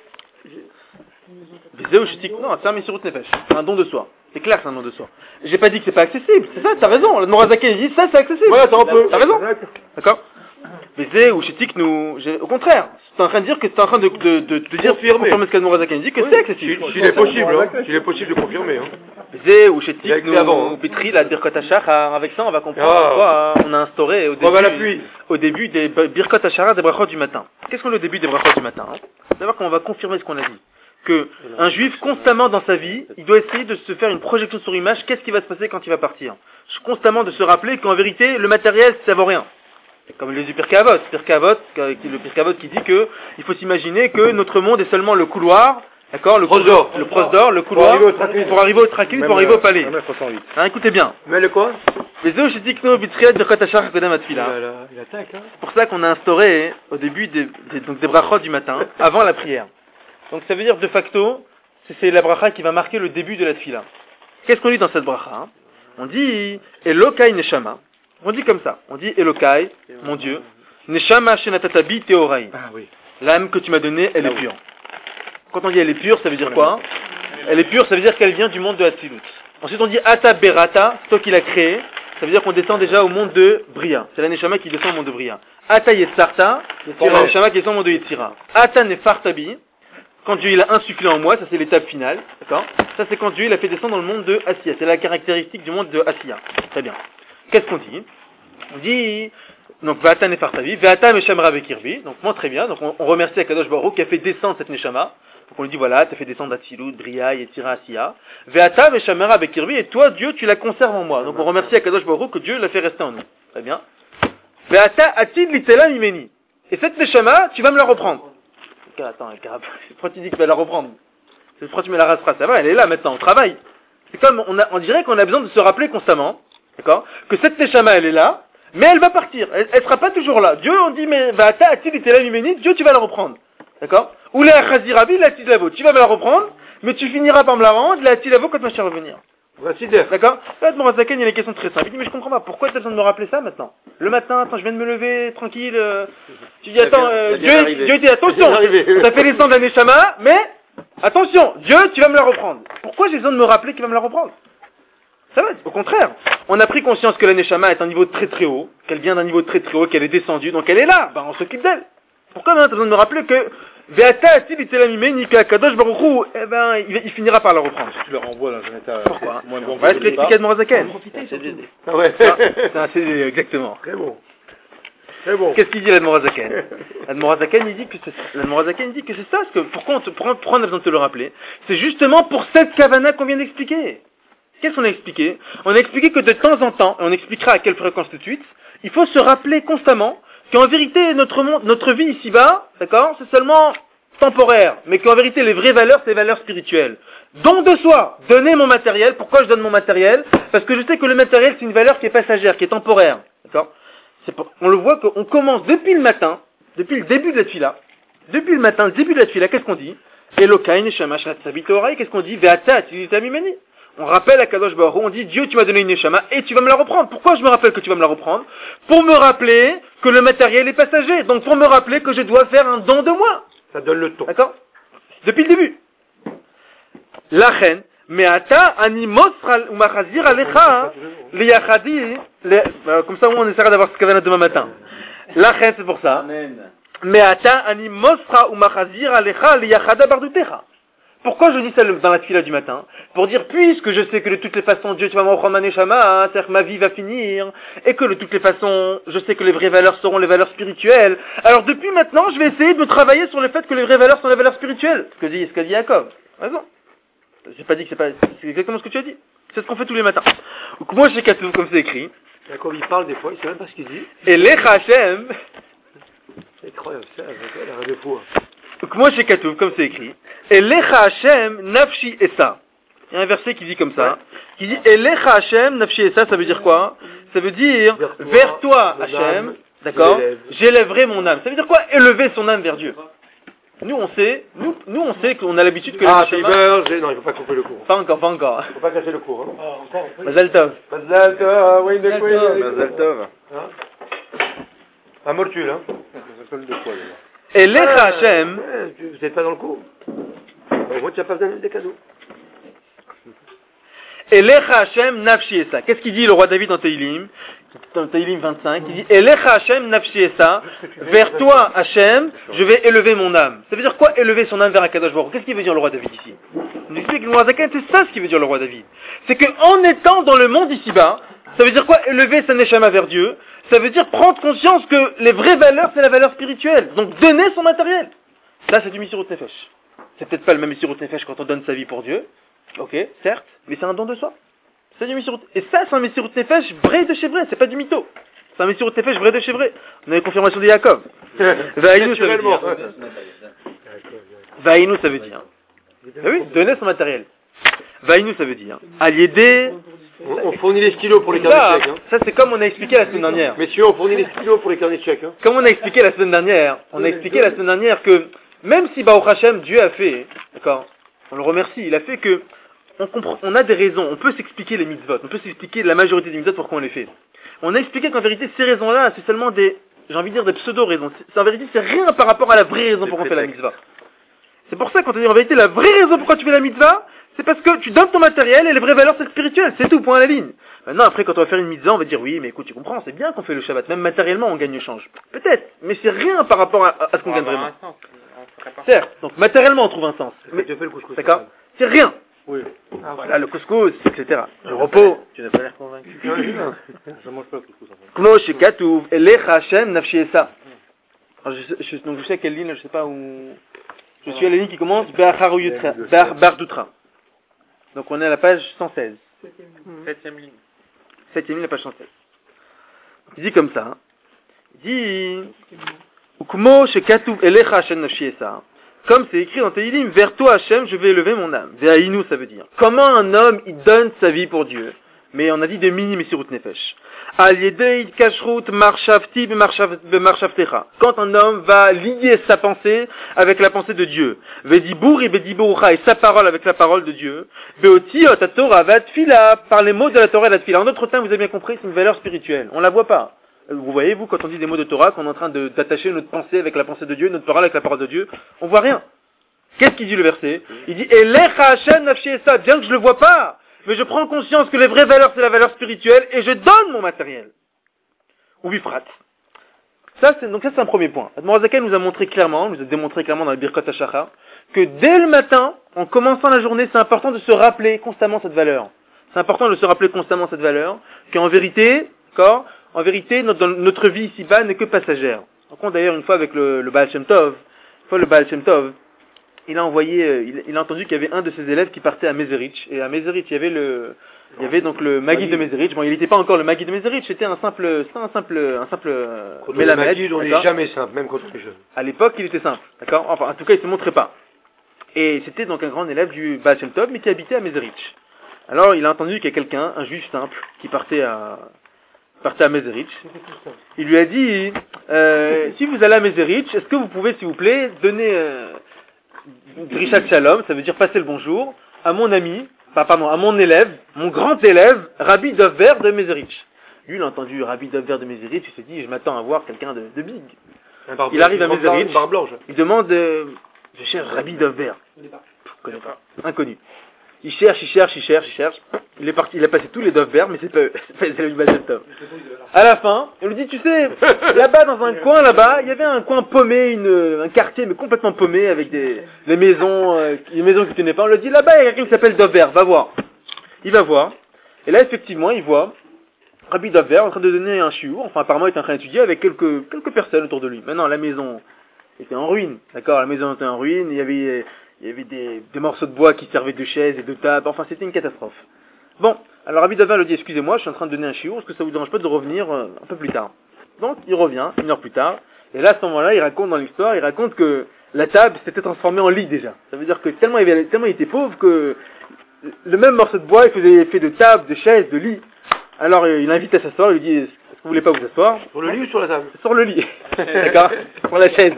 Zéou Shetik, non, c'est un Messirut Nefesh. C'est un don de soi. C'est clair que c'est un don de soi. J'ai pas dit que c'est pas accessible. C'est ça, t'as raison. Le Morazaken, il dit ça, c'est accessible. voilà, t'en peux. T'as raison. D'accord? Mais Zéou Shetik, nous, j'ai- au contraire. Tu es en train de dire que tu es en train de, de, de, de dire, Confirmer. confirmer ce qu'a Morazaken dit, que c'est accessible. S'il est possible, hein. S'il est possible de confirmer, hein. Zé ou chez Il a Tic, écrit avant, hein. nous, Petri, la Birkot Hachar, avec ça, on va comprendre Ah. pourquoi euh, on a instauré au Preuve à début, l'appui. au début des Birkot Hachar des brachot du matin. Qu'est-ce qu'on est au début des brachot du matin hein? D'abord, qu'on va confirmer ce qu'on a dit. Que un juif, constamment dans sa vie, il doit essayer de se faire une projection sur image, qu'est-ce qui va se passer quand il va partir. Constamment de se rappeler qu'en vérité, le matériel, ça vaut rien. C'est comme le du Pirkei Avot, Pirkei Avot, le Pirkei Avot qui dit que il faut s'imaginer que notre monde est seulement le couloir, d'accord, le Prosdor. le prosdor, le couloir, arriver au tracus. pour arriver au tracus, pour arriver au palais. un mètre soixante-huit. Hein, écoutez bien. Mais le quoi? Les œufs, j'ai dit que nous, Bitriad, Birkot Hachar, Kodem Atfila. Voilà, il attaque, hein. C'est pour ça qu'on a instauré, au début des, des, donc des brachot du matin, avant la prière. Donc ça veut dire, de facto, c'est, c'est la bracha qui va marquer le début de la tfila. Qu'est-ce qu'on dit dans cette bracha hein? On dit, Elokai Neshama. On dit comme ça. On dit, Elokai, mon Dieu, Neshama Shenatatabi Teorai. Ah oui. L'âme que tu m'as donnée, elle est pure. Quand on dit elle est pure, ça veut dire quoi? Elle est pure, ça veut dire qu'elle vient du monde de Hatzilut. Ensuite on dit Ata Berata, c'est toi qui l'as créé, ça veut dire qu'on descend déjà au monde de Bria. C'est la Neshama qui descend au monde de Bria. Ata Yetzarta, c'est la Neshama qui descend au monde de Yetzira. Ata Nefartabi, quand Dieu il a insufflé en moi, ça c'est l'étape finale, d'accord? Ça c'est quand Dieu il a fait descendre dans le monde de Asiya, c'est la caractéristique du monde de Asiya. Très bien. Qu'est-ce qu'on dit? On dit, donc, Vata Nefartavi, Vata Meshamra Bekirvi, donc, moi, très bien, donc, on, on remercie Akadosh Baruch Hu qui a fait descendre cette Neshama, donc, on lui dit, voilà, tu as fait descendre Atzilut, Bria, Yetzira, Asiya, Vata Meshamra Bekirvi, et toi, Dieu, tu la conserves en moi, donc, on remercie Akadosh Baruch Hu que Dieu l'a fait rester en nous, très bien, Vata Atid Litela Mimeni, et cette Neshama, tu vas me la reprendre. Ok, attends, pourquoi tu dis que tu vas la reprendre? Pourquoi tu me la raseras? Ça va, elle est là, maintenant, on travaille. C'est comme, on, a, on dirait qu'on a besoin de se rappeler constamment, d'accord, que cette Neshama, elle est là, mais elle va partir, elle, elle sera pas toujours là. Dieu, on dit, mais va atil et la lumini, Dieu, tu vas la reprendre. D'accord? Ou la chazirabi, la tilavo, tu vas me la reprendre, mais tu finiras par me la rendre, la tilavo quand ma chère va venir. Voici d'air. D'accord? Là, de Morazaken, il y a une question très simple. Il dit, mais je comprends pas, pourquoi tu as besoin de me rappeler ça maintenant? Le matin, attends, je viens de me lever, tranquille, euh, tu dis, attends, euh, Dieu, Dieu dit, attention, t'as fait descendre la Neshama, mais, attention, Dieu, tu vas me la reprendre. Pourquoi j'ai besoin de me rappeler qu'il va me la reprendre? Ça va, au contraire. On a pris conscience que la Neshama est un niveau très très haut, qu'elle vient d'un niveau très très haut, qu'elle est descendue, donc elle est là, ben on s'occupe d'elle. Pourquoi maintenant tu as besoin de me rappeler que Veata Atil Itelamimeni Kadosh Baruch Hu, eh ben il, il finira par la reprendre. Tu le renvoies dans un état Pourquoi? moins bon. Voilà ce qu'il expliquait de Morazaken. Ah ouais. C'est un C D D, exactement. Très bon. Très bon. Qu'est-ce qu'il dit l'Admorazaken? L'Admorazaken il dit que c'est l'Admorazaken il dit que c'est ça, parce que pourquoi on, te, pourquoi on a besoin de te le rappeler? C'est justement pour cette kavana qu'on vient d'expliquer. Qu'est-ce qu'on a expliqué? On a expliqué que de temps en temps, et on expliquera à quelle fréquence tout de suite, il faut se rappeler constamment qu'en vérité, notre monde, notre vie ici-bas, d'accord, c'est seulement temporaire, mais qu'en vérité, les vraies valeurs, c'est les valeurs spirituelles. Don de soi, donner mon matériel. Pourquoi je donne mon matériel? Parce que je sais que le matériel, c'est une valeur qui est passagère, qui est temporaire, d'accord? C'est pour, on le voit qu'on commence depuis le matin, depuis le début de la tfila, depuis le matin, le début de la tfila, qu'est-ce qu'on dit? Elokai neshama shatzavit orai, qu'est-ce qu'on dit? Ve'ata atilita mimeni. On rappelle à Kadosh Baruch Hu, on dit Dieu tu m'as donné une neshama et tu vas me la reprendre. Pourquoi je me rappelle que tu vas me la reprendre? Pour me rappeler que le matériel est passager. Donc pour me rappeler que je dois faire un don de moi. Ça donne le ton. D'accord? Depuis le début. La reine, me'ata ani mosral ou machazir alecha liyachadi, comme ça on essaiera d'avoir ce kavana demain matin. La reine c'est pour ça. Amen. Me'ata ani mosra ou machazir alecha liyachada bardutecha. Pourquoi je dis ça dans la tfila du matin? Pour dire, puisque je sais que de toutes les façons, Dieu, tu vas me reprendre ma neshama, c'est-à-dire que ma vie va finir, et que de toutes les façons, je sais que les vraies valeurs seront les valeurs spirituelles. Alors depuis maintenant, je vais essayer de me travailler sur le fait que les vraies valeurs sont les valeurs spirituelles. Ce que dit, ce que dit Jacob. Raison. J'ai pas dit que c'est pas, c'est exactement ce que tu as dit. C'est ce qu'on fait tous les matins. Donc, moi, chez Katouf, comme c'est écrit. Jacob, il parle des fois, il sait même pas ce qu'il dit. Et l'Ech Hashem. C'est incroyable, ça, il a rien de fou. Donc, moi, chez Katouf, comme c'est écrit. Et l'Ech Hashem nafshi essa. Il y a un verset qui dit comme ça. Qui dit, et l'Ech Hashem nafshi essa, ça veut dire quoi? Ça veut dire, vers toi, vers toi Hashem, d'accord? J'élèverai mon âme. Ça veut dire quoi? Élever son âme vers Dieu. Nous, on sait, nous, nous, on sait qu'on a l'habitude que ah, les Neshama... j'ai... Non, il ne faut pas couper le cours. Pas encore, pas encore. Il ne faut pas casser le cours. Hein. Ah, encore. Mazal Tov. Mazal Tov, oui, de quoi il Mazal Tov. Un mortul, hein. Mazal de quoi, d'ailleurs? Et l'Ech Hashem... Vous n'êtes pas dans le cours. Moi, tu n'as pas besoin des cadeaux. Et l'Ech Hashem nafshi essa. Qu'est-ce qu'il dit le roi David dans Teilim? Dans Teilim vingt-cinq, il dit, et l'Ech Hashem nafshi essa. Vers toi, Hashem, je vais élever mon âme. Ça veut dire quoi, élever son âme vers Akadosh Baruch Hu? Qu'est-ce qu'il veut dire le roi David ici? On explique que le roi Zaken, c'est ça ce qu'il veut dire le roi David. C'est qu'en étant dans le monde ici-bas, ça veut dire quoi, élever sa neshama vers Dieu? Ça veut dire prendre conscience que les vraies valeurs, c'est la valeur spirituelle. Donc donner son matériel. Là, c'est du Messirut Nefesh. C'est peut-être pas le même Messirut Nefesh quand on donne sa vie pour Dieu. Ok, certes, mais c'est un don de soi. C'est du Messirut. Et ça, c'est un Messirut Nefesh vrai de chez vrai, c'est pas du mytho. C'est un Messirut Nefesh vrai de chez vrai. On a les confirmations de Yaakov. Vaïnou, ça veut dire. Vaïnou, ça veut dire. Ah oui, donner son matériel. Vaïnou, ça veut dire. Aliédé. On, on fournit les stylos pour les carnets de chèques. Hein. Ça, c'est comme on a expliqué la semaine dernière. Messieurs, on fournit les stylos pour les carnets de chèques. Hein. Comme on a expliqué la semaine dernière. On a expliqué la semaine dernière que même si Baruch Hashem, Dieu a fait, d'accord, on le remercie, il a fait que on comprend, on a des raisons, on peut s'expliquer les mitzvot, on peut s'expliquer la majorité des mitzvot pourquoi on les fait. On a expliqué qu'en vérité, ces raisons-là, c'est seulement des, j'ai envie de dire des pseudo-raisons. C'est, en vérité, c'est rien par rapport à la vraie raison pourquoi on fait la mitzvah. C'est pour ça qu'on te dit en vérité, la vraie raison pourquoi tu fais la mitzvah, c'est parce que tu donnes ton matériel et les vraies valeurs c'est spirituel, c'est tout, point à la ligne. Maintenant, après, quand on va faire une mitzvah, on va dire oui, mais écoute, tu comprends, c'est bien qu'on fait le Shabbat, même matériellement on gagne le change. Peut-être, mais c'est rien par rapport à, à ce qu'on gagne vraiment. Certes, donc matériellement on trouve un sens. Mais tu fais le couscous. D'accord? C'est rien. Oui. Ah, voilà, le couscous, et cetera. Le repos. Tu n'as pas l'air convaincu. Je mange pas le couscous. Kmo shekatuv elech Hashem nafshi essa. Donc je sais à quelle ligne, je sais pas où. Je suis à la ligne qui commence Be'achar Yutra, Bar Doutra. Donc on est à la page cent seize. Septième ligne. Septième ligne, la page cent seize. Il dit comme ça. Hein. Il dit Kmo shekatuv elech Hashem nafshi essa. Comme c'est écrit dans Teilim, vers toi Hachem, je vais élever mon âme. Ve'aïnou, ça veut dire. Comment un homme, il donne sa vie pour Dieu? Mais on a dit de mini Messirut Nefesh. Al yedei kashrut marshavti b'marshavtecha. Quand un homme va lier sa pensée avec la pensée de Dieu. Ve'dibur et ve'diburucha, et sa parole avec la parole de Dieu. Ve'otiot ha-Torah ve'atfila, par les mots de la Torah et de la tfila. En d'autres termes, vous avez bien compris, c'est une valeur spirituelle. On la voit pas. Vous voyez, vous, quand on dit des mots de Torah, qu'on est en train de, d'attacher notre pensée avec la pensée de Dieu, notre parole avec la parole de Dieu, on voit rien. Qu'est-ce qu'il dit le verset? Il dit, Elech Hashem nafshi essa, bien que je le vois pas, mais je prends conscience que les vraies valeurs, c'est la valeur spirituelle, et je donne mon matériel. Ou bifrat. Ça, c'est, donc ça, c'est un premier point. Admor Zaken nous a montré clairement, nous a démontré clairement dans le Birkot HaShachar, que dès le matin, en commençant la journée, c'est important de se rappeler constamment cette valeur. C'est important de se rappeler constamment cette valeur, qu'en vérité, d'accord, en vérité, notre, notre vie ici-bas n'est que passagère. On compte d'ailleurs une fois avec le, le Baal Shem Tov, une fois le Baal Shem Tov, il a envoyé, il, il a entendu qu'il y avait un de ses élèves qui partait à Mezerich, et à Mezerich, il y avait le, il y avait donc le Maguid de Mezerich. Bon, il n'était pas encore le Maguid de Mezerich, c'était un simple, c'était un simple, un simple Melamed. Le Maguid, on n'est jamais simple, même quand on est jeune. À l'époque, il était simple, d'accord? Enfin, en tout cas, il se montrait pas. Et c'était donc un grand élève du Baal Shem Tov, mais qui habitait à Mezerich. Alors, il a entendu qu'il y a quelqu'un, un juif simple, qui partait à, partait à Mezerich. Il lui a dit, euh, si vous allez à Mezerich, est-ce que vous pouvez, s'il vous plaît, donner euh, Drishat Shalom, ça veut dire passer le bonjour, à mon ami, enfin, pardon, à mon élève, mon grand élève, Rabbi Dovber de Mezerich. Lui, il a entendu Rabbi Dovber de Mezerich, il s'est dit, je m'attends à voir quelqu'un de, de big. Il arrive à Mezerich, il demande, euh, je cherche Rabbi Dovber. Je connais pas. Inconnu. Il cherche, il cherche, il cherche, il cherche. Il est parti, il a passé tous les Dovber, mais c'est pas eux. C'est le Baal Shem Tov. À la fin, il lui dit, tu sais, là-bas, dans un coin, là-bas, il y avait un coin paumé, une, un quartier, mais complètement paumé, avec des, des maisons, euh, des maisons qui tenaient pas. On lui dit, là-bas, il y a quelqu'un qui s'appelle Dovber, va voir. Il va voir. Et là, effectivement, il voit Rabbi Dovber en train de donner un shiur. Enfin, apparemment, il est en train d'étudier avec quelques, quelques personnes autour de lui. Maintenant, la maison était en ruine. D'accord? La maison était en ruine. Il y avait, Il y avait des, des morceaux de bois qui servaient de chaises et de tables. Enfin, c'était une catastrophe. Bon, alors Rabbi Davin lui dit, excusez-moi, je suis en train de donner un chiour, est-ce que ça vous dérange pas de revenir euh, un peu plus tard? Donc, il revient, une heure plus tard, et là, à ce moment-là, il raconte dans l'histoire, il raconte que la table s'était transformée en lit déjà. Ça veut dire que tellement il, avait, tellement il était pauvre que le même morceau de bois, il faisait fait de table, de chaises, de lit. Alors, il l'invite à s'asseoir, il lui dit, est-ce que vous voulez pas vous asseoir? Sur le lit ou sur la table? Sur le lit. D'accord? Sur la chaise.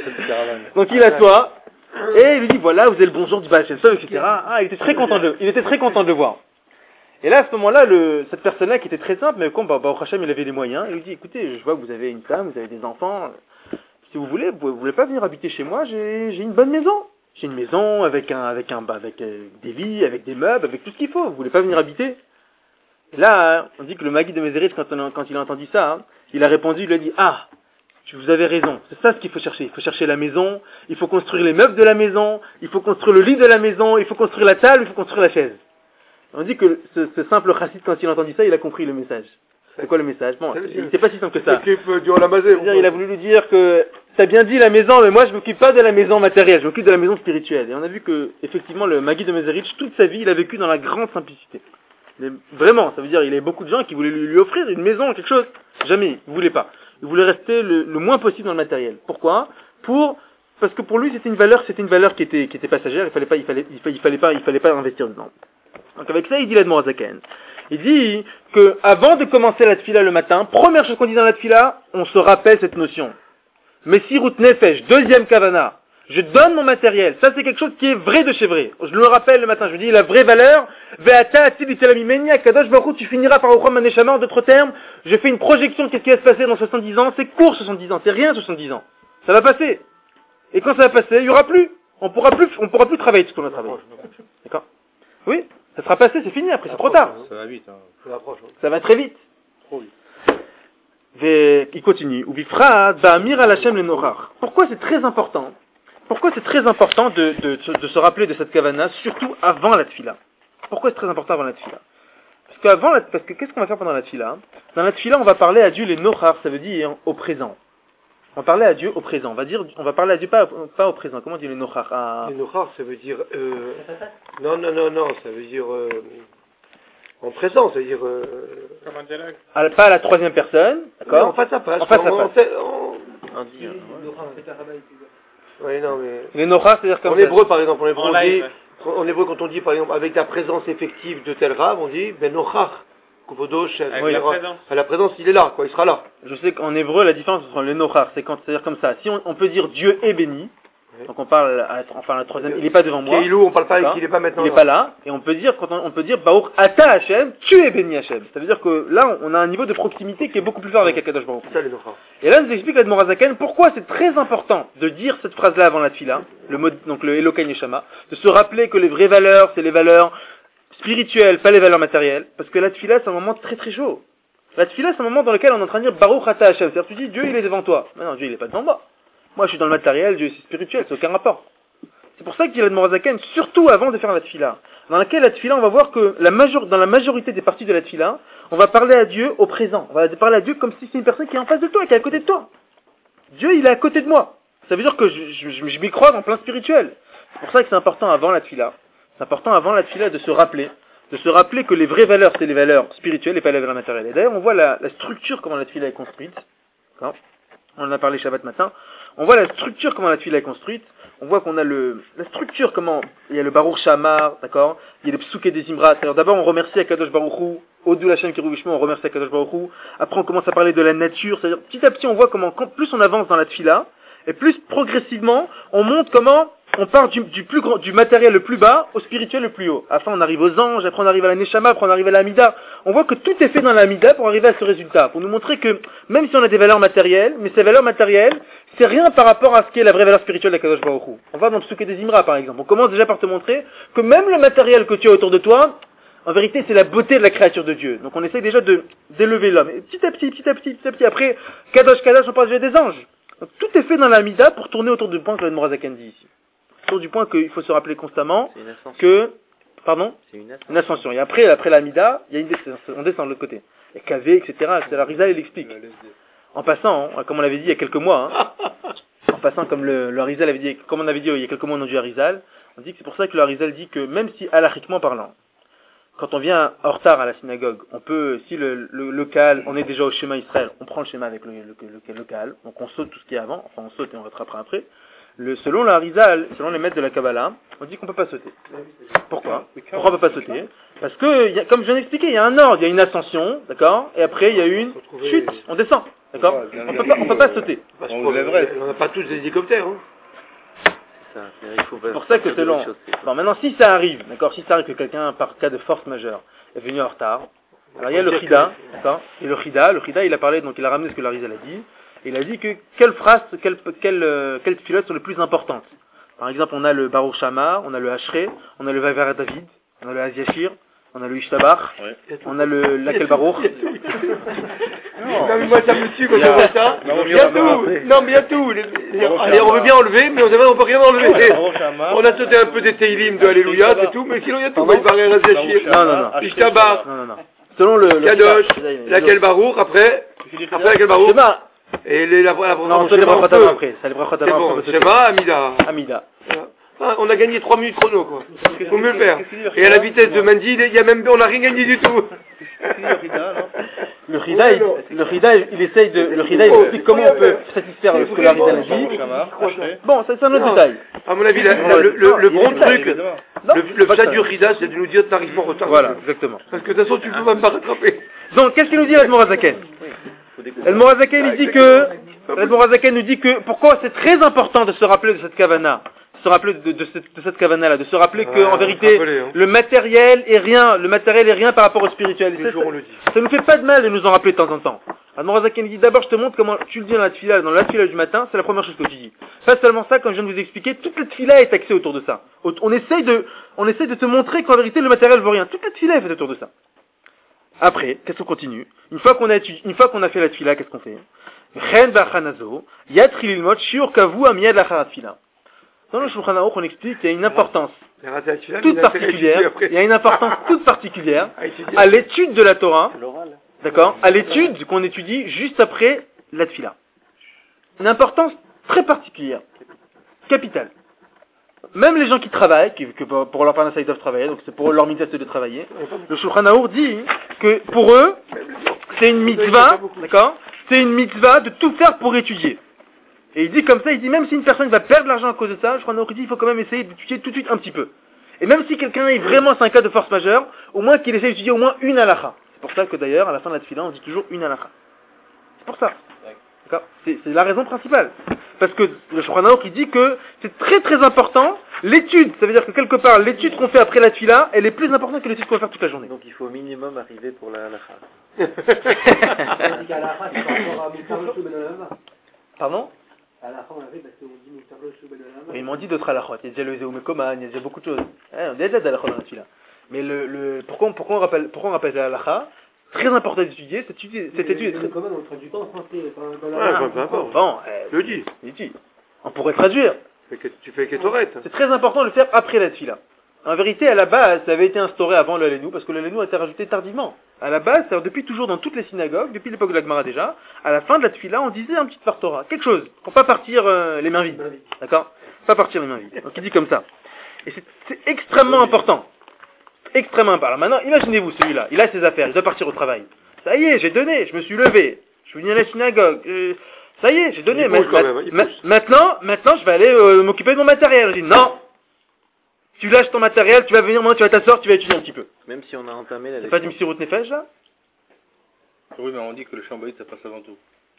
Donc, il assoit, et il lui dit, voilà, vous avez le bonjour du Baal Shem Tov, et cetera. Ah, il était très content de, il était très content de le voir. Et là, à ce moment-là, le, cette personne-là, qui était très simple, mais comme, bah, bah, au Hachem, il avait les moyens, il lui dit, écoutez, je vois que vous avez une femme, vous avez des enfants, si vous voulez, vous, vous voulez pas venir habiter chez moi, j'ai, j'ai une bonne maison. J'ai une maison avec un, avec un, bah, avec euh, des lits, avec des meubles, avec tout ce qu'il faut, vous voulez pas venir habiter? Et là, hein, on dit que le Maguide de Mézérich, quand, on, quand il a entendu ça, hein, il a répondu, il lui a dit, ah, vous avez raison, c'est ça ce qu'il faut chercher. Il faut chercher la maison, il faut construire les meubles de la maison, il faut construire le lit de la maison, il faut construire la table, il faut construire la chaise. On dit que ce, ce simple chassid, quand il a entendu ça, il a compris le message. C'est quoi le message? Bon, c'est pas si simple que ça. Il a voulu lui dire que, t'as bien dit la maison, mais moi je m'occupe pas de la maison matérielle, je m'occupe de la maison spirituelle. Et on a vu que, effectivement, le Maguide de Mézérich, toute sa vie, il a vécu dans la grande simplicité. Mais vraiment, ça veut dire, il y avait beaucoup de gens qui voulaient lui, lui offrir une maison, quelque chose. Jamais, il voulait pas. Il voulait rester le, le moins possible dans le matériel. Pourquoi? Pour, parce que pour lui, c'était une valeur, c'était une valeur qui était, qui était passagère, il fallait pas, il fallait, il fallait, il fallait pas, il fallait pas investir dedans. Donc avec ça, il dit l'Admor Zaken. Il dit que avant de commencer la tfila le matin, première chose qu'on dit dans la tfila, on se rappelle cette notion. Messirut Nefesh, deuxième kavana. Je donne mon matériel. Ça, c'est quelque chose qui est vrai de chez vrai. Je le rappelle le matin. Je dis la vraie valeur. Ve'ata atil itelamimeni akadosh baruch hu, tu finiras par reprendre ma neshama. En d'autres termes, je fais une projection de ce qui va se passer dans soixante-dix ans. C'est court soixante-dix ans. C'est rien soixante-dix ans. Ça va passer. Et quand ça va passer, il y aura plus. On pourra plus, on pourra plus travailler tout ce qu'on a travaillé. D'accord? Oui? Ça sera passé, c'est fini après, c'est trop tard. Ça va vite. Hein. Ça va très vite. Trop vite. Il continue. Pourquoi c'est très important? Pourquoi c'est très important de, de, de, de se rappeler de cette kavana, surtout avant la tfila? Pourquoi c'est très important avant la tfila? Parce qu'avant la, parce que qu'est-ce qu'on va faire pendant la tfila? Dans la tfila, on va parler à Dieu les nochar, ça veut dire au présent. On va parler à Dieu au présent. On va dire, on va parler à Dieu pas, pas au présent. Comment on dit les nochar? À... Les nochar, ça veut dire, euh... non, non, non, non, ça veut dire, euh... en présent, ça veut dire, euh... Comme un dialogue. À, pas à la troisième personne, d'accord? En face à face. En face à face. On dit, oui, non, mais... Les nochar, c'est-à-dire comme en ça. hébreu, par exemple, en hébreu, En on dit, live. en hébreu, quand on dit, par exemple, avec la présence effective de tel rave, on dit, ben nochar. Avec la présence. À la présence, il est là, quoi, il sera là. Je sais qu'en hébreu, la différence entre les nochar, c'est quand, c'est-à-dire comme ça. Si on, on peut dire Dieu est béni, oui. Donc on parle, à, enfin la troisième, il n'est pas devant moi. Keilou, on parle pas, il n'est pas maintenant. Il n'est pas là. Et on peut dire, quand on, on peut dire, Baruch Ata Hashem, tu es béni Hashem. Ça veut dire que là, on a un niveau de proximité qui est beaucoup plus fort avec Akadosh Baruch. Ça, les nochar. Et là, nous explique l'Admor Hazaken pourquoi c'est très important de dire cette phrase-là avant la tfila, le mot, donc le Elokai Neshama, de se rappeler que les vraies valeurs, c'est les valeurs spirituelles, pas les valeurs matérielles, parce que la tfila, c'est un moment très très chaud. La tfila, c'est un moment dans lequel on est en train de dire Baruch Ata Hashem. C'est-à-dire, tu dis, Dieu, il est devant toi. Mais non, Dieu, il est pas devant moi. Moi, je suis dans le matériel, Dieu, c'est spirituel, c'est aucun rapport. C'est pour ça qu'il y a l'Admor Hazaken, surtout avant de faire la tfila. Dans laquelle la tfila, on va voir que la major... dans la majorité des parties de la tfila, on va parler à Dieu au présent. On va parler à Dieu comme si c'est une personne qui est en face de toi, qui est à côté de toi. Dieu, il est à côté de moi. Ça veut dire que je, je, je, je m'y crois dans plein spirituel. C'est pour ça que c'est important avant la tfila. C'est important avant la tfila de se rappeler. De se rappeler que les vraies valeurs, c'est les valeurs spirituelles et pas les valeurs matérielles. Et d'ailleurs, on voit la, la structure, comment la tfila est construite. D'accord ? On en a parlé Shabbat matin. On voit la structure, comment la tfila est construite. On voit qu'on a le, la structure, comment, il y a le Baruch Shamar, d'accord? Il y a le Psuké des Imrat. Alors d'abord, on remercie Akadosh Baruch Hu. Au-delà la chaîne Kiruvishmo, on remercie Akadosh Baruch Hu. Après, on commence à parler de la nature. C'est-à-dire, petit à petit, on voit comment, quand plus on avance dans la tfila, et plus progressivement, on montre comment on part du, du plus grand, du matériel le plus bas au spirituel le plus haut. Après, on arrive aux anges, après on arrive à la Neshama, après on arrive à la Amida. On voit que tout est fait dans la Amida pour arriver à ce résultat. Pour nous montrer que, même si on a des valeurs matérielles, mais ces valeurs matérielles, c'est rien par rapport à ce qui est la vraie valeur spirituelle d'Akadosh Baruch Hu. On va dans le Psuké des Imra, par exemple. On commence déjà par te montrer que même le matériel que tu as autour de toi, en vérité, c'est la beauté de la créature de Dieu. Donc on essaye déjà de, d'élever l'homme. Et petit à petit, petit à petit, petit à petit, après, Kadosh, Kadosh, on parle déjà des anges. Donc tout est fait dans la Amida pour tourner autour du point que l'Admor Hazaken dit ici. Autour du point qu'il faut se rappeler constamment que, pardon? C'est une ascension. Une ascension. Et après, après l'Amida, il y a une descente. On descend de l'autre côté. Il y a K V, et cetera. C'est la Rizal, il explique. En passant, hein, comme on l'avait dit il y a quelques mois, hein, en passant comme le, le Rizal avait dit, comme on avait dit il y a quelques mois, on a dit Rizal, On dit que c'est pour ça que l'Arizal dit que même si halachiquement parlant, quand on vient en retard à la synagogue, on peut, si le, le local, on est déjà au schéma Israël, on prend le schéma avec le, le, le local, donc on saute tout ce qui est avant, enfin on saute et on rattrapera après. Le, selon l'Arizal, selon les maîtres de la Kabbalah, on dit qu'on peut pas sauter. Pourquoi? Pourquoi on peut pas sauter? Parce que, y a, comme je viens d'expliquer, il y a un ordre, il y a une ascension, d'accord? Et après il y a une chute, on descend, d'accord? On peut pas, on peut pas sauter. On n'a pas tous des hélicoptères, hein. C'est pour ça que c'est long. Bon, maintenant, si ça arrive, d'accord, si ça arrive que quelqu'un, par cas de force majeure, est venu en retard, alors il y a le Chida, d'accord, et le Chida, le Chida, il a parlé, donc il a ramené ce que l'Arizal a dit, et il a dit que quelles phrases, quelles, quelles, euh, quelles tfilotes sont les plus importantes. Par exemple, on a le Baruch Shama, on a le Hachré, on a le Vaver David, on a le Hazyashir, on a le Ishtabach, ouais. On a le Lakel Baruch. Non, mais moi ça me tue quand on voit ça. Il y a tout. Non, mais il y a tout. Allez, on veut bien enlever, mais on ne peut rien enlever. On a sauté un peu des Teilim de Alléluia, c'est tout, mais sinon il y a tout. Il paraît Hazyashir. Non, non, non. Ishtabach. Non, non, non. Selon le Kadosh, Lakel Baruch, après, après Lakel Baruch. Et les, la, la, non, on saute les brachot avant après. Ça les brachot avant après. C'est bon, Shema, Amida. Amida. Ah, on a gagné trois minutes chrono, quoi. Il faut mieux le faire. Et à la vitesse de Mandy, il y a même, on n'a rien gagné du tout. Le Rida, il, le Rida, il essaye de, le Rida, il explique comment on peut satisfaire ce que la Rida a dit. Bon, ça c'est un autre détail. À mon avis, la, la, le, le, le bon truc, le, le plat du Rida, c'est de nous dire t'arrives pas en retard. Voilà, exactement. Parce que de toute façon, tu peux même pas rattraper. Donc, qu'est-ce qu'il nous dit l'Admorazaken? L'Admorazaken, il dit que, l'Admorazaken nous dit que, pourquoi c'est très important de se rappeler de cette kavana. Se rappeler de, de cette, de cette kavana-là, de se rappeler ah, qu'en vérité, rappeler, hein. le matériel est rien, le matériel est rien par rapport au spirituel. Ça, ça, ça nous fait pas de mal de nous en rappeler de temps en temps. Admorazaken dit d'abord, je te montre comment tu le dis dans la tefila, dans la tefila du matin, c'est la première chose que tu dis. Pas seulement ça, comme je viens de vous expliquer, toute la tefila est axée autour de ça. On essaye de, on essaye de te montrer qu'en vérité, le matériel vaut rien. Toute la tefila est faite autour de ça. Après, qu'est-ce qu'on continue? Une fois qu'on a étudié, une fois qu'on a fait la tefila, qu'est-ce qu'on fait? Chen ba'chanazo, yad trililmot shiur kavu amiyad lachar tefila. Dans le Shulchan Aruch, on explique qu'il y a une importance toute particulière, il y a une importance toute particulière à l'étude de la Torah, d'accord, à l'étude qu'on étudie juste après la Tfila. Une importance très particulière, capitale. Même les gens qui travaillent, qui, que pour leur parnassa ils doivent travailler, donc c'est pour eux leur mitzvah de travailler, le Shulchan Aruch dit que pour eux, c'est une mitzvah, d'accord, c'est une mitzvah de tout faire pour étudier. Et il dit comme ça, il dit même si une personne va perdre de l'argent à cause de ça, je crois qu'il dit il faut quand même essayer d'étudier tout de suite un petit peu. Et même si quelqu'un est vraiment c'est un cas de force majeure, au moins qu'il essaie d'étudier au moins une halakha. C'est pour ça que d'ailleurs, à la fin de la tefila, on dit toujours une halakha. C'est pour ça. D'accord ? C'est, c'est la raison principale. Parce que le Shulchan Aruch, il dit que c'est très très important, l'étude, ça veut dire que quelque part, l'étude qu'on fait après la tefila, elle est plus importante que l'étude qu'on va faire toute la journée. Donc il faut au minimum arriver pour la halakha. Pardon ? À la fin, on avait, parce qu'on dit Moutarlo Shubel Mais ils m'ont dit d'autres halachot. Il y a déjà le Zéoumekoman, il y a déjà beaucoup de choses. Eh, on a déjà des halachot dans la tefila. Mais le, le, pourquoi, pourquoi on rappelle, pourquoi on rappelle la halacha? Très important d'étudier, cette étude, cette étude est très... Comment on traduit pas en français, dans la... Ouais, peu importe. Bon, eh, je le dis. Je dis. On pourrait traduire. Tu fais Ketoret. C'est très important de le faire après la tefila. En vérité, à la base, ça avait été instauré avant le Halénou, parce que le Halénou a été rajouté tardivement. À la base, c'est depuis toujours dans toutes les synagogues, depuis l'époque de la Gemara déjà, à la fin de la tefila, on disait un petit Fartora, quelque chose, pour pas partir euh, les mains vides. D'accord ? Pas partir les mains vides. Donc il dit comme ça. Et c'est, c'est extrêmement important. Extrêmement important. Alors maintenant, imaginez-vous celui-là, il a ses affaires, il doit partir au travail. Ça y est, j'ai donné, je me suis levé, je suis venu à la synagogue, euh, ça y est, j'ai donné. Ma- ma- ma- maintenant, maintenant, je vais aller euh, m'occuper de mon matériel. Je dis non. Tu lâches ton matériel, tu vas venir, maintenant tu vas t'asseoir, tu vas étudier un petit peu. Même si on a entamé la C'est pas du Msirut Nefesh là? Oui, mais on dit que le chambaïd ça passe avant tout.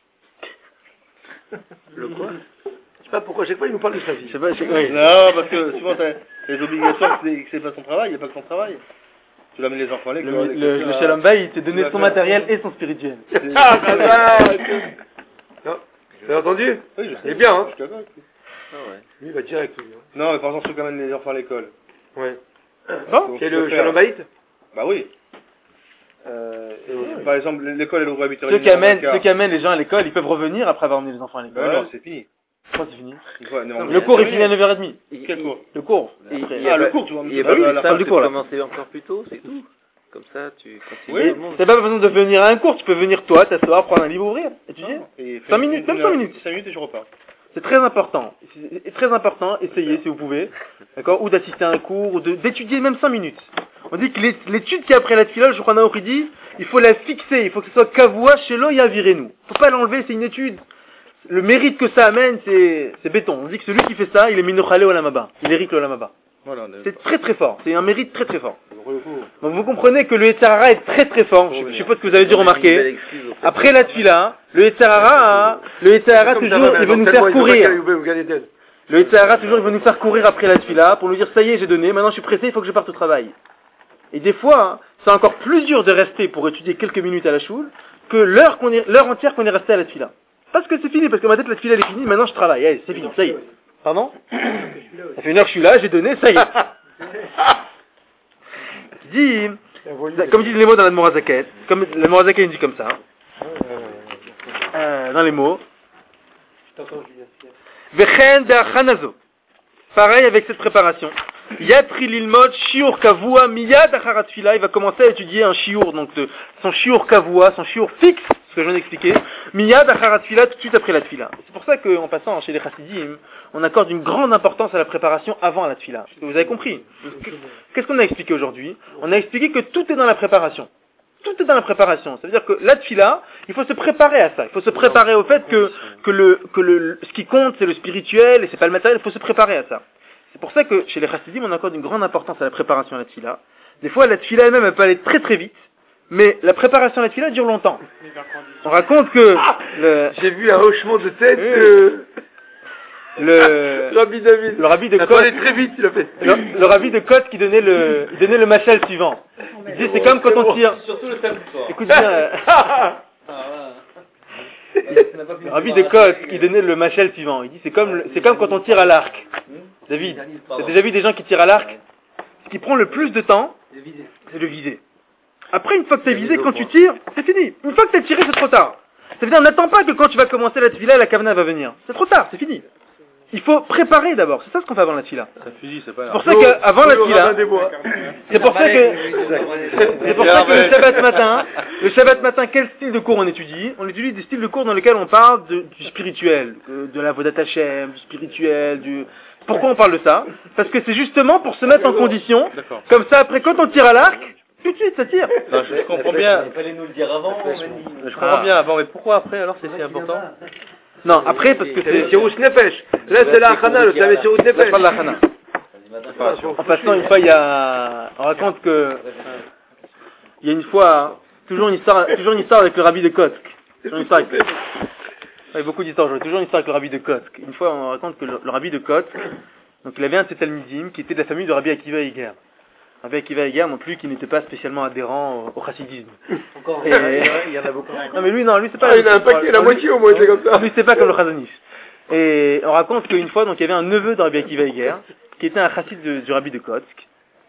Le quoi? Je sais pas pourquoi, chaque fois il nous parle de sa vie. Je sais pas, je sais pas. Non, parce que souvent t'as les obligations, c'est, c'est pas son travail, il n'y a pas que son travail. Tu l'amènes les enfants à l'école. Le, le, le Shalom Bay, il t'a donné son matériel et son spirituel. Ah, ça va. Non, vous avez entendu? Oui, je sais. Il est bien, hein? Je suis d'accord avec lui. Ah ouais. Lui, il va direct, lui. Non, mais par exemple, ceux qui amènent les enfants à l'école. Ouais. Bon? C'est le Shalom Bayit? Bah oui. Euh, et, par exemple, l'école elle ouvre à huit heures trente. Ceux qui amènent, ceux qui amènent les gens à l'école, ils peuvent revenir après avoir emmené les enfants à l'école. Bah non, c'est fini. Pourquoi c'est fini? Faut, non, Le cours est fini à neuf heures trente. Quel cours? Le cours. Il Après, y a ah, le pas- cours, tu vois. il y a bah pas oui, de à la ça, fin du tu cours, peux là. commencer encore plus tôt, c'est tout. Comme ça, tu continues. Oui. tout le monde. t'as pas besoin de venir à un cours, tu peux venir toi, t'asseoir, prendre un livre, ouvrir, étudier. Et Cinq minutes, même cinq minutes. cinq minutes et je repars. c'est très important. C'est très important, essayez si vous pouvez, d'accord, ou d'assister à un cours, ou de, d'étudier même cinq minutes. On dit que l'étude qui est après la tefila, le Shulchan Aruch dit, il faut la fixer, il faut que ce soit kavua shelo yavirenu. Faut pas l'enlever, c'est une étude. Le mérite que ça amène, c'est, c'est béton. On dit que celui qui fait ça, il est minochale olam haba. Il hérite l'olam haba. Voilà, c'est très très fort. C'est un mérite très très fort. Donc vous comprenez que le Yetzer Hara est très très fort. Je, je suppose que vous avez dû remarquer. Après la tefila, le Yetzer Hara, le Yetzer Hara toujours, il veut nous faire courir. Le Yetzer Hara toujours, il veut nous faire courir après la tefila pour nous dire ça y est, j'ai donné. Maintenant, je suis pressé, il faut que je parte au travail. Et des fois, c'est encore plus dur de rester pour étudier quelques minutes à la choule que l'heure qu'on est, l'heure entière qu'on est resté à la tefila. Parce que c'est fini, parce que ma tête, la tefila elle est finie. Maintenant, je travaille. Allez, c'est fini, ça y est. Pardon? Ça fait une heure que je suis là, j'ai donné, ça y est. Dit, comme disent les mots dans la Morazaket, comme la Morazaket dit comme ça, euh, dans les mots, Vechen de'achanazo. Pareil avec cette préparation. Yatri lilmod shiur kavua miyad acharat tefila. Il va commencer à étudier un shiur, donc de, son shiur kavua, son shiur fixe, ce que je viens d'expliquer, miyad acharat tefila, tout de suite après la tefila. C'est pour ça qu'en passant chez les chassidim, on accorde une grande importance à la préparation avant la tefila. Vous avez compris? Qu'est-ce qu'on a expliqué aujourd'hui? On a expliqué que tout est dans la préparation. Tout est dans la préparation. Ça veut dire que la tefila, il faut se préparer à ça. Il faut se préparer au fait que, que le, que le, ce qui compte, c'est le spirituel et c'est pas le matériel. Il faut se préparer à ça. C'est pour ça que chez les chassidim, on accorde une grande importance à la préparation à la tefila. Des fois, la tefila elle-même, elle peut aller très très vite. Mais la préparation à la tefila dure longtemps. On raconte que le... J'ai vu un hochement de tête. Euh... Le Rabbi David. Le rabbi de Côte. Côte. très vite, il a fait. Le, le rabbi de Côte qui donnait le, il donnait le machal suivant. Il disait c'est comme quand on tire. Surtout le samedi soir. Écoute bien. Euh... Le rabbi de Côte qui donnait le machal suivant. Il dit c'est comme, c'est comme quand on tire à l'arc. David, t'as déjà vu des gens qui tirent à l'arc? Ce qui prend le plus de temps, c'est de viser. Après, une fois que t'as visé, quand tu tires, c'est fini. Une fois que t'as tiré, c'est trop tard. Ça veut dire, n'attends pas que quand tu vas commencer la tefila, la kavana va venir. C'est trop tard, c'est fini. Il faut préparer d'abord. C'est ça ce qu'on fait avant la tefila. C'est pour ça qu'avant la tefila, c'est pour ça que, c'est pour ça que le Shabbat matin, le Shabbat matin, quel style de cours on étudie? On étudie des styles de cours dans lesquels on parle de, du spirituel, de, de la Vodat Hashem, du spirituel, du... Pourquoi on parle de ça? Parce que c'est justement pour se mettre en condition. Comme ça, après, quand on tire à l'arc, tout de suite, ça tire. Non, je, je comprends bien. Il fallait nous le dire avant. Je comprends bien avant, mais pourquoi après alors c'est si important? Non, après, parce que c'est... C'est Rouch Nefesh. Là, c'est la Hana, le savez, c'est Rouch Nefesh. Là, je parle de la Hana. En passant, une fois, il y a... On raconte que... Il y a une fois, toujours une histoire, toujours une histoire avec le rabbi de Kotsk. Toujours une histoire avec... Il y a beaucoup d'histoires, j'aurais toujours une histoire avec le rabbi de Kotsk. Une fois, on raconte que le, le rabbi de Kotsk, donc il avait un de ses talmidim qui était de la famille de Rabbi Akiva Eger. Rabbi Akiva Eger non plus, qui n'était pas spécialement adhérent au, au chassidisme. Encore, Et... il y en a beaucoup. Non mais lui, non, lui c'est pas... Ah, il a un paquet, la moitié au moins, c'est comme ça. Lui c'est pas comme le chazonif. Et on raconte qu'une fois, donc il y avait un neveu de Rabbi Akiva Eger, qui était un chassid de, du rabbi de Kotsk.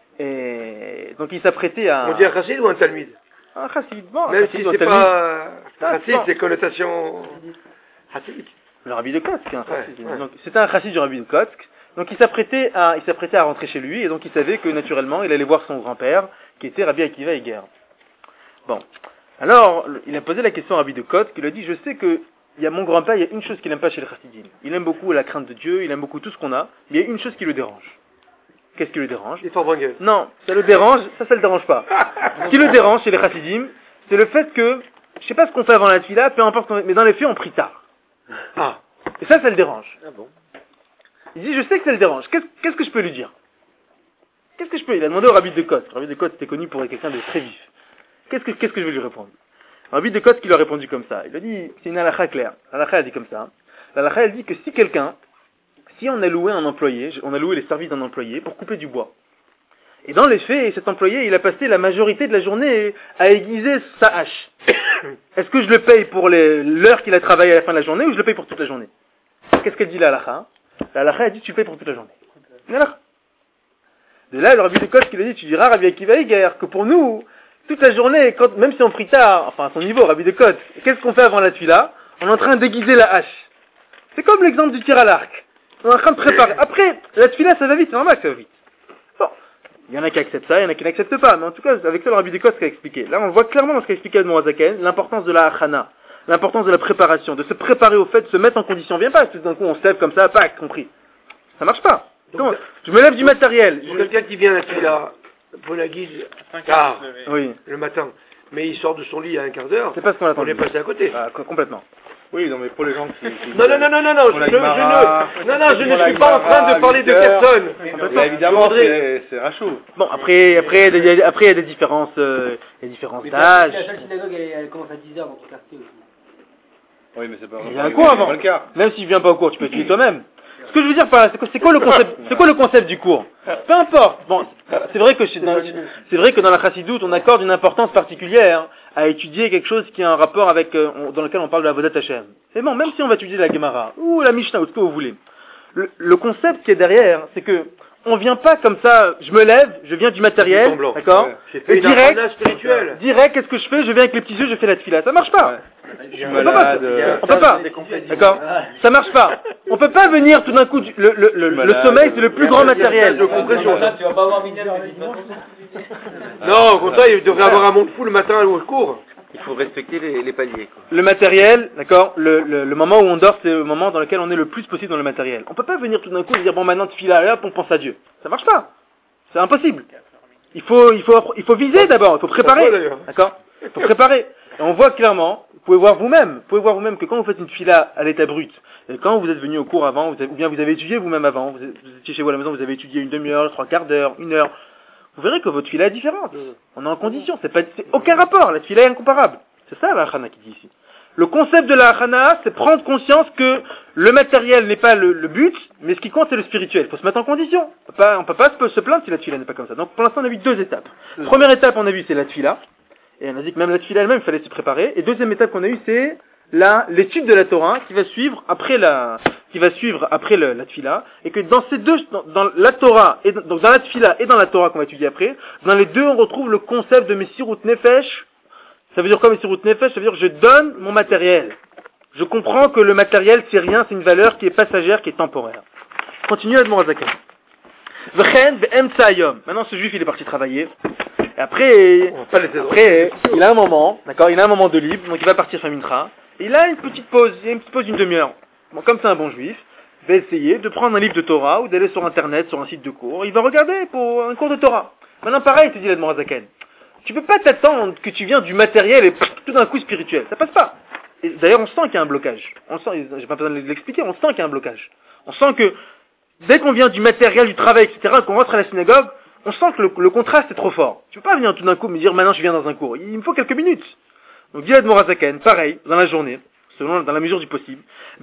Et donc il s'apprêtait à... On dit un chassid ou un talmid? Un chassid, bon, même un si chassid, c'est pas... Chassid, non. c'est connotation... Chassidique. Le rabbi de Kotsk, un chassid. Ouais, ouais. Donc c'était un chassid du rabbi de Kotsk. Donc il s'apprêtait à, il s'apprêtait à rentrer chez lui, et donc il savait que naturellement il allait voir son grand-père, qui était Rabbi Akiva Eger. Bon. Alors, il a posé la question à Rabbi de Kotsk, qui lui a dit, je sais que il y a mon grand-père, il y a une chose qu'il n'aime pas chez les chassidim. Il aime beaucoup la crainte de Dieu, il aime beaucoup tout ce qu'on a, mais il y a une chose qui le dérange. Qu'est-ce qui le dérange? Les Fort-Brangel. Non, ça le dérange, ça, ça le dérange pas. Ce qui le dérange chez les chassidim, c'est le fait que, je sais pas ce qu'on fait avant la tefila, peu importe, mais dans les faits, on prie tard. Ah. Et ça, ça le dérange. Ah bon? Il dit, je sais que ça le dérange. Qu'est-ce, qu'est-ce que je peux lui dire? Qu'est-ce que je peux? Il a demandé au rabbi de Kotsk. Le rabbi de Kotsk était connu pour être quelqu'un de très vif. Qu'est-ce que, qu'est-ce que je vais lui répondre? Le rabbi de Kotsk, il lui a répondu comme ça. Il a dit, c'est une halakha claire. L'halakha, elle dit comme ça. L'halakha, elle dit que si quelqu'un, si on a loué un employé, on a loué les services d'un employé pour couper du bois. Et dans les faits, cet employé, il a passé la majorité de la journée à aiguiser sa hache. Est-ce que je le paye pour les, l'heure qu'il a travaillé à la fin de la journée ou je le paye pour toute la journée? Qu'est-ce qu'elle dit la halakha? La halakha, elle dit tu payes pour toute la journée. Voilà. De là, le rabbi de Kotsk, il a dit, tu diras, Rabbi Akiva Eger, que pour nous, toute la journée, quand, même si on prie tard, enfin à son niveau, rabbi de Kotsk, qu'est-ce qu'on fait avant la tefila? On est en train d'aiguiser la hache. C'est comme l'exemple du tir à l'arc. On est en train de préparer. Après, la tefila, ça va vite, c'est normal que ça va vite. Bon. Il y en a qui acceptent ça, il y en a qui n'acceptent pas, mais en tout cas, avec ça, le rabbi de Kotsk a expliqué. Là, on voit clairement dans ce qu'a expliqué Admor Hazaken, l'importance de la hachana. l'importance de la préparation, de se préparer au fait, de se mettre en condition. Viens pas, tout d'un coup on se lève comme ça, pas compris. Ça marche pas. Comment je me lève du matériel. Pour quelqu'un qui vient là, là pour la guise, tard, oui. le matin, mais il sort de son lit à un quart d'heure, c'est pas ce qu'on attend. On est passé à côté. Ah, complètement. Oui, non, mais pour les gens qui... qui non, non, non, non, non, non, je, je, je ne, non, non, je ne suis pas en train de parler de personne. Mais évidemment, c'est, c'est un show. Bon, après, après, il y a, après, il y a des différences, euh, des différences d'âge. La seule synagogue, elle, elle commence à dix heures dans ton quartier aussi. Oui, mais c'est pas... Il y a un cours avant. Même si tu viens pas au cours, tu peux étudier toi-même. Ce que je veux dire par là, c'est quoi, c'est quoi le concept, c'est quoi le concept du cours? Peu importe. Bon, c'est vrai que dans, c'est vrai que dans la chassidoute, on accorde une importance particulière à étudier quelque chose qui a un rapport avec, euh, on, dans lequel on parle de la Avodat Hashem. C'est bon, même si on va étudier la Gemara ou la Mishnah ou ce que vous voulez. Le, le concept qui est derrière, c'est que on vient pas comme ça. Je me lève, je viens du matériel, d'accord? Ouais. Et direct, spirituel. Direct, qu'est-ce que je fais? Je viens avec les petits yeux, je fais la tefila. Ça marche pas. Ouais. Je suis malade. Euh, on peut pas. D'accord. Ça marche pas. On peut pas venir tout d'un coup. Du, le, le, le, le sommeil, c'est le plus grand matériel. De compression. Tu vas pas avoir minette. Non, au contraire, il devrait avoir un monde fou le matin au cours. Il faut respecter les, les paliers. Quoi. Le matériel, d'accord. Le, le, le moment où on dort, c'est le moment dans lequel on est le plus possible dans le matériel. On peut pas venir tout d'un coup et dire bon maintenant tu files là, hop, on pense à Dieu. Ça marche pas. C'est impossible. Il faut, il faut, il faut viser d'abord. Il faut préparer. D'accord. Il faut préparer. Et on voit clairement, vous pouvez voir vous-même, vous pouvez voir vous-même que quand vous faites une fila à l'état brut, et quand vous êtes venu au cours avant, vous avez, ou bien vous avez étudié vous-même avant, vous, vous étiez chez vous à la maison, vous avez étudié une demi-heure, trois quarts d'heure, une heure, vous verrez que votre fila est différente. On est en condition, c'est pas, c'est aucun rapport, la fila est incomparable. C'est ça la Hachana qui dit ici. Le concept de la Hachana, c'est prendre conscience que le matériel n'est pas le, le but, mais ce qui compte c'est le spirituel. Il faut se mettre en condition. On peut pas, on peut pas se, se plaindre si la fila n'est pas comme ça. Donc pour l'instant on a vu deux étapes. Première étape on a vu c'est la fila. Et on a dit que même la tefila elle-même, il fallait s'y préparer. Et deuxième étape qu'on a eue, c'est la, l'étude de la Torah qui va suivre après la, qui va suivre après le, la tefila. Et que dans ces deux, dans, dans la Torah, et donc dans la tefila et dans la Torah qu'on va étudier après, dans les deux, on retrouve le concept de Messirut Nefesh. Ça veut dire quoi Messirut Nefesh? Ça veut dire que je donne mon matériel. Je comprends que le matériel, c'est rien, c'est une valeur qui est passagère, qui est temporaire. Continue Admor Hazaken. V'chen ve'emtsa hayom. Maintenant, ce juif, il est parti travailler. Et après, après, il a un moment, d'accord, il a un moment de libre, donc il va partir faire mincha. Il a une petite pause, il y a une petite pause d'une demi-heure. Bon, comme c'est un bon juif, il va essayer de prendre un livre de Torah ou d'aller sur internet, sur un site de cours. Il va regarder pour un cours de Torah. Maintenant, pareil, te dit l'Admor Hazaken. Tu peux pas t'attendre que tu viens du matériel et pff, tout d'un coup spirituel. Ça passe pas. Et d'ailleurs, on sent qu'il y a un blocage. On sent, j'ai pas besoin de l'expliquer, on sent qu'il y a un blocage. On sent que dès qu'on vient du matériel, du travail, et cetera, qu'on rentre à la synagogue, on sent que le, le contraste est trop fort. Tu peux pas venir tout d'un coup me dire maintenant je viens dans un cours. Il me faut quelques minutes. Donc dit l'Admor Hazaken, pareil, dans la journée, selon, dans la mesure du possible.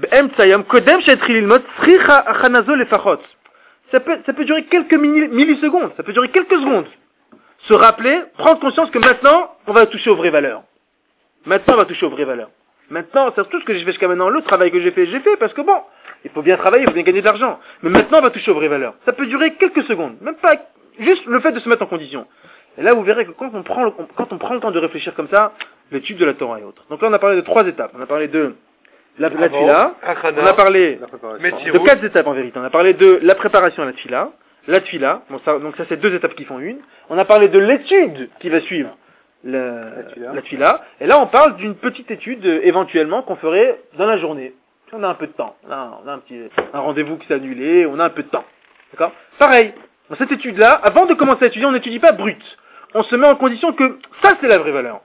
Ça peut, ça peut durer quelques millisecondes, ça peut durer quelques secondes. Se rappeler, prendre conscience que maintenant, on va toucher aux vraies valeurs. Maintenant, on va toucher aux vraies valeurs. Maintenant, c'est tout ce que j'ai fait jusqu'à maintenant, le travail que j'ai fait, j'ai fait, parce que bon, il faut bien travailler, il faut bien gagner de l'argent. Mais maintenant, on va toucher aux vraies valeurs. Ça peut durer quelques secondes, même pas, juste le fait de se mettre en condition. Et là, vous verrez que quand on prend le, quand on prend le temps de réfléchir comme ça, l'étude de la Torah et autres. Donc là, on a parlé de trois étapes. On a parlé de la, la tefila, on a parlé de quatre étapes en vérité. On a parlé de la préparation à la tefila, la tefila, bon, ça, donc ça c'est deux étapes qui font une. On a parlé de l'étude qui va suivre la, la tefila, et là on parle d'une petite étude euh, éventuellement qu'on ferait dans la journée. On a un peu de temps, on a, on a un petit un rendez-vous qui s'est annulé, on a un peu de temps, d'accord? Pareil, dans cette étude-là, avant de commencer à étudier, on n'étudie pas brut. On se met en condition que ça c'est la vraie valeur.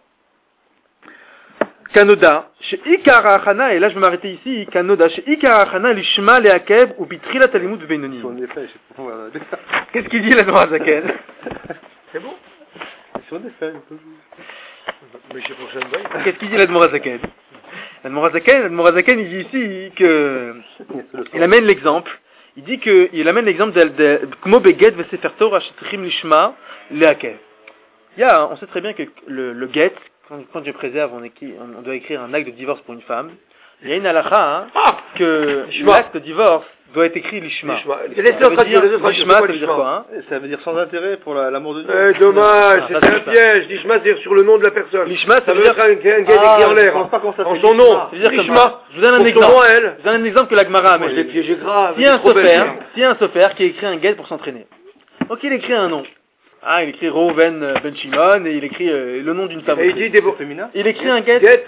Kanoda, chez Ikara Achana, et là je vais m'arrêter ici, Kanoda, chez Ikara Achana, l'Ishma, l'Eakev, ou Bitrila Talimud Veinonim. Qu'est-ce qu'il dit la Admor Hazaken? C'est bon? Qu'est-ce qu'il dit l'Admor Hazaken? L'Admor Hazaken, l'Admor Hazaken, il dit ici que, il amène l'exemple, il dit que, il amène l'exemple de, Kmo Beget Vesefer Torah, Shetrim l'Ishma, l'Eakev. Il y a, on sait très bien que le, le get, Quand, quand Dieu préserve, on, écrit, on doit écrire un acte de divorce pour une femme. Il y a une halakha, hein, ah que l'acte de divorce doit être écrit l'ishma. L'ishma, ça veut dire quoi, hein? Ça veut dire sans intérêt pour la, l'amour de Dieu. Eh, dommage, ah, c'est un piège. L'ishma, c'est sur le nom de la personne. L'ishma, ça, ça veut dire dire un gars écrit en l'air. En son nom. L'ishma. Je vous donne un exemple. Je vous donne un exemple que la Gemara amène. C'est piégé grave. Si un sofer, si un sofer qui écrit un guet pour s'entraîner. Donc il écrit un nom. Ah, il écrit Reuven Ben Shimon et il écrit euh, le nom d'une femme. Et il dit des féminin. Il écrit un guet.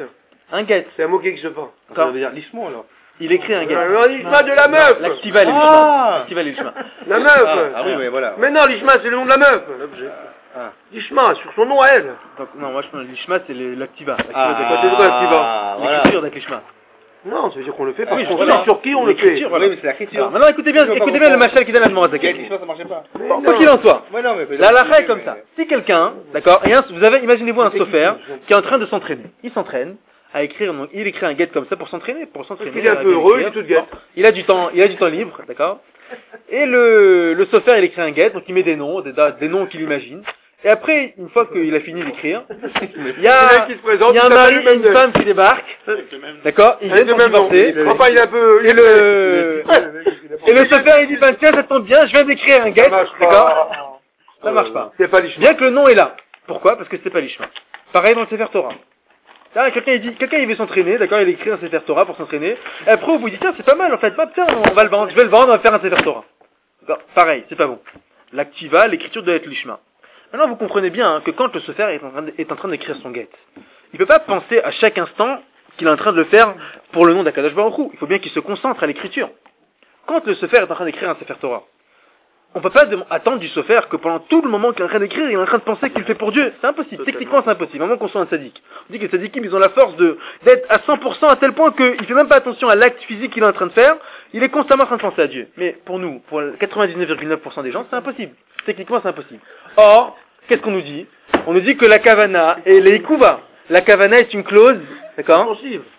Un get. C'est un mot qui n'existe pas. Ça veut dire lissement alors. Il écrit un get. Non, l'ishma de la meuf. L'activa, l'ishma. Ah. L'activa, l'ishma. La meuf. Ah, ah oui, oui, voilà. Mais non, l'ishma, c'est le nom de la meuf. Ah. L'ishma, sur son nom à elle. Donc, non, moi je pense que l'ishma c'est le- l'activa. Ah, c'est quoi l'activa? ah, voilà. L'écriture d'avec l'ishma. Non, ça veut dire qu'on le fait parce Oui, qu'on voilà. sait sur qui on le fait. L'écriture, voilà. Oui, mais c'est la Alors, criture. maintenant écoutez bien, écoutez bien le machal qui donne à Avec Morazaki. lissement, ça marchait pas. Bon, quoi qu'il en soit. Ouais, non, mais. La halakha est comme ça. Si quelqu'un, d'accord, et un- vous avez, imaginez-vous un sophère qui est en train de s'entraîner. Il s'entraîne à écrire, donc, il écrit un get comme ça pour s'entraîner, pour s'entraîner. Il est un à peu bien heureux, écrire. il est tout de guette. Bon, il a du temps, il a du temps libre, d'accord. Et le, le sophère, il écrit un get, donc il met des noms, des dates, des noms qu'il imagine. Et après, une fois qu'il a fini d'écrire, il y a, qui se présente, il y a un il mari s'appelle et une le même femme qui débarquent, d'accord, ils Avec viennent le pour même nom. divorcer. Je crois pas, il est un peu. Et le, et le sophère, il dit, ben tiens, ça tombe bien, je viens d'écrire un get, Ça marche d'accord. pas. Ça marche pas. C'est pas l'ishma. Bien que le nom est là. Pourquoi? Parce que c'est pas l'ishma. Pareil dans le Sefer Torah. Là, quelqu'un il dit, quelqu'un il veut s'entraîner, d'accord, il écrit un Sefer Torah pour s'entraîner. Et après, vous dites, tiens, c'est pas mal, en fait, bah, tiens, on va le vendre, je vais le vendre, on va faire un Sefer Torah. D'accord. Pareil, c'est pas bon. L'activa, l'écriture doit être l'ishma. Maintenant, vous comprenez bien hein, que quand le sophère est en train de- est en train d'écrire son get, il peut pas penser à chaque instant qu'il est en train de le faire pour le nom d'Akadosh Baruch Hu. Il faut bien qu'il se concentre à l'écriture. Quand le sophère est en train d'écrire un Sefer Torah, on peut pas dem- attendre du sophère que pendant tout le moment qu'il est en train d'écrire, il est en train de penser qu'il le fait pour Dieu. C'est impossible. Techniquement, c'est impossible. Vraiment qu'on soit un sadique. On dit que les sadikim, ils ont la force de, d'être à cent pour cent à tel point qu'il fait même pas attention à l'acte physique qu'il est en train de faire. Il est constamment en train de penser à Dieu. Mais pour nous, pour quatre-vingt-dix-neuf virgule neuf pour cent des gens, c'est impossible. Techniquement, c'est impossible. Or, qu'est-ce qu'on nous dit? On nous dit que la kavana et les ikuva. La kavana est une clause, d'accord?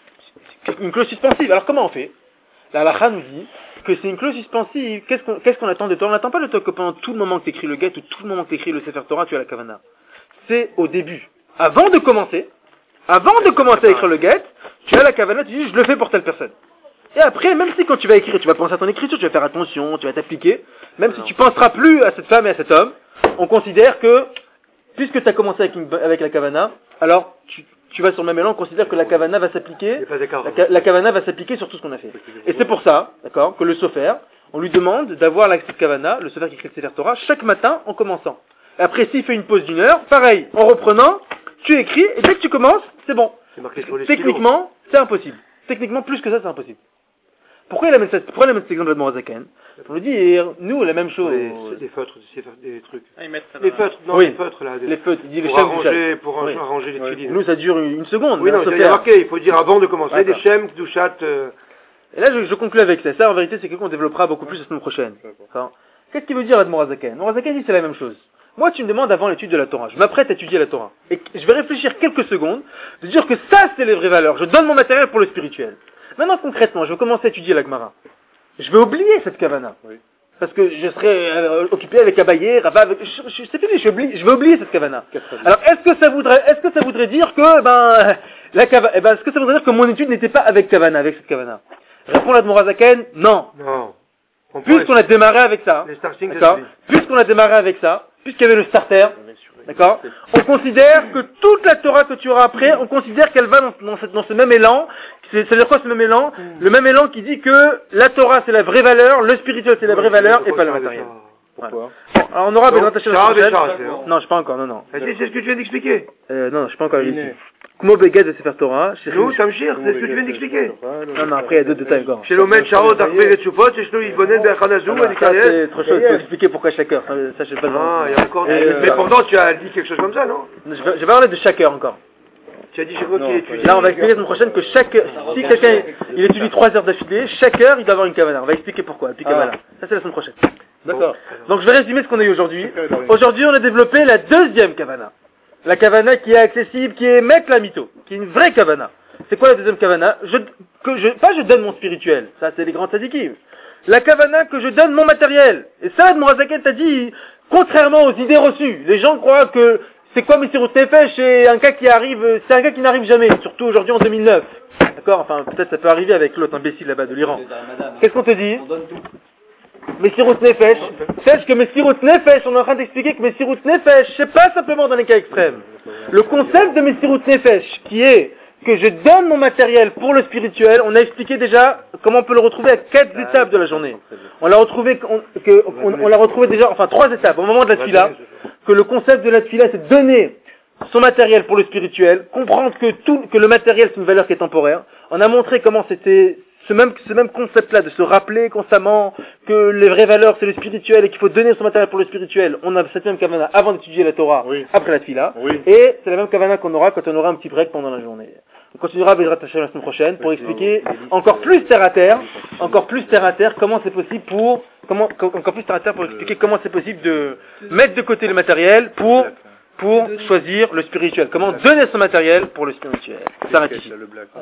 Une clause suspensive. Alors comment on fait? La halakha nous dit que c'est une clause suspensive. Qu'est-ce qu'on, qu'est-ce qu'on attend de toi? On n'attend pas de toi que pendant tout le moment que tu écris le get ou tout le moment que tu écris le Sefer Torah, tu as la kavana. C'est au début. Avant de commencer, avant de commencer à écrire le get, tu as la kavana, tu dis je le fais pour telle personne. Et après, même si quand tu vas écrire, tu vas penser à ton écriture, tu vas faire attention, tu vas t'appliquer, même si tu penseras plus à cette femme et à cet homme, on considère que, puisque tu as commencé avec, une- avec la kavana, alors tu, tu vas sur le même élan, on considère que la kavana va s'appliquer, Il n'y a pas d'écart. la, ka- la kavana va s'appliquer sur tout ce qu'on a fait. Et c'est pour ça, d'accord, que le sophère, on lui demande d'avoir la petite kavana, le sophère qui écrit le Sefer Torah, chaque matin en commençant. Et après, s'il fait une pause d'une heure, pareil, en reprenant, tu écris, et dès que tu commences, c'est bon. C'est marqué sur les stylos. Techniquement, c'est impossible. Techniquement, plus que ça, c'est impossible. Pourquoi il amène cette, pourquoi il amène cet exemple de Morazaken? Pour nous dire, nous, la même chose. Des, c'est des feutres, c'est des trucs. Ah, ils mettent ça dans Les la- feutres, non, Oui. les feutres là. des- Les feutres, il dit le pour chef du arranger, chat. pour Oui. arranger les tuiles. Nous, ça dure une, une seconde. Oui, hein, non, se il y a faire. marqué, il faut dire avant de commencer, des D'accord. shem, douchat, euh, Et là, je, je conclue avec ça. Ça, en vérité, c'est quelque chose qu'on développera beaucoup plus la semaine prochaine. D'accord. Qu'est-ce qu'il veut dire, Admorazaken? Morazaken dit c'est la même chose. Moi, tu me demandes avant l'étude de la Torah. Je m'apprête à étudier la Torah. Et que- je vais réfléchir quelques secondes, de dire que ça, c'est les vraies valeurs. Je donne mon matériel pour le spirituel. Maintenant, concrètement, je vais commencer à étudier la Gemara. Je vais oublier cette kavana. Parce que je serai euh, occupé avec Abaye, Rabat, avec... je- je- c'est fini, je, oublie- je vais oublier cette kavana. Alors, est-ce que ça voudrait, est-ce que ça voudrait dire que, ben, la kava, eh ben, est-ce que ça voudrait dire que mon étude n'était pas avec kavana, avec cette kavana? Répond la Morazaken, non. non. On prend Puisqu'on a démarré avec ça, les starting, d'accord, c'est puisqu'on a démarré avec ça, puisqu'il y avait le starter, d'accord, on considère que toute la Torah que tu auras après, on considère qu'elle va dans, dans, cette- dans ce même élan. C'est- C'est-à-dire quoi ce même élan? Le même élan qui dit que la Torah c'est la vraie valeur, le spirituel c'est la vraie valeur et pas le matériel. Pourquoi? Bon, alors on aura Donc, Bezrat Hashem la Sarah semaine Béchar, prochaine. c'est, hein. Non, je sais pas encore, non, non. Vas-y, c'est ce que tu viens d'expliquer. Euh, non, non, je sais pas encore ici. Iné. Kmo Begad de Sefer Torah. chez- Nous, Tamshir, c'est ce que tu viens d'expliquer. Non, non, après il y a d'autres détails encore. Chez l'Omed, Charot, Arber et Tchoupot, chez Shloï, Bonen, Berchanazou, Alors, et ça, c'est Dikariel. autre chose, il faut expliquer pourquoi chaque heure. Ça, ça, je sais pas. Ah, il y a encore Et, des... euh, Mais pourtant, tu as dit quelque chose comme ça, non? Je vais, je vais parler de chaque heure encore. Tu as dit chez toi qu'il étudie. Là, on va expliquer la semaine prochaine que chaque, si quelqu'un, il étudie trois heures d'affilée, chaque heure, il doit avoir une kavana. On va expliquer pourquoi, puis kavana. Ça, c'est la semaine prochaine. D'accord. Donc, je vais résumer ce qu'on a eu aujourd'hui. Aujourd'hui, on a développé la deuxième kavana. La kavana qui est accessible, qui est Mek la Mito, qui est une vraie kavana. C'est quoi la deuxième kavana? Je, que je, pas je donne mon spirituel. Ça, c'est les grands tzadikim. La kavana que je donne mon matériel. Et ça, Morazaken t'a dit, contrairement aux idées reçues, les gens croient que c'est quoi Messirut Nefesh, c'est un cas qui arrive, c'est un cas qui n'arrive jamais, surtout aujourd'hui en deux mille neuf. D'accord? Enfin, peut-être ça peut arriver avec l'autre imbécile là-bas de l'Iran. Qu'est-ce qu'on te dit? On donne tout. Messirut Nefesh. Sache que Messirut Nefesh, on est en train d'expliquer que Messirut Nefesh, c'est pas simplement dans les cas extrêmes. Le concept de Messirut Nefesh, qui est que je donne mon matériel pour le spirituel, on a expliqué déjà comment on peut le retrouver à quatre étapes de la journée. On l'a retrouvé, on, que, on, on l'a retrouvé déjà, enfin trois étapes, au moment de la tfila, que le concept de la tfila, c'est donner son matériel pour le spirituel, comprendre que tout, que le matériel c'est une valeur qui est temporaire. On a montré comment c'était ce même, ce même concept-là de se rappeler constamment que les vraies valeurs c'est le spirituel et qu'il faut donner son matériel pour le spirituel. On a cette même kavana avant d'étudier la Torah, Oui. après la Tfila. Oui. Et c'est la même kavana qu'on aura quand on aura un petit break pendant la journée. On continuera Bezrat Hashem la semaine prochaine pour expliquer encore plus terre à terre, encore plus terre à terre comment c'est possible pour, comment, encore plus terre à terre pour expliquer comment c'est possible de mettre de côté le matériel pour pour choisir le spirituel. Comment donner son matériel pour le spirituel. Ça Le black.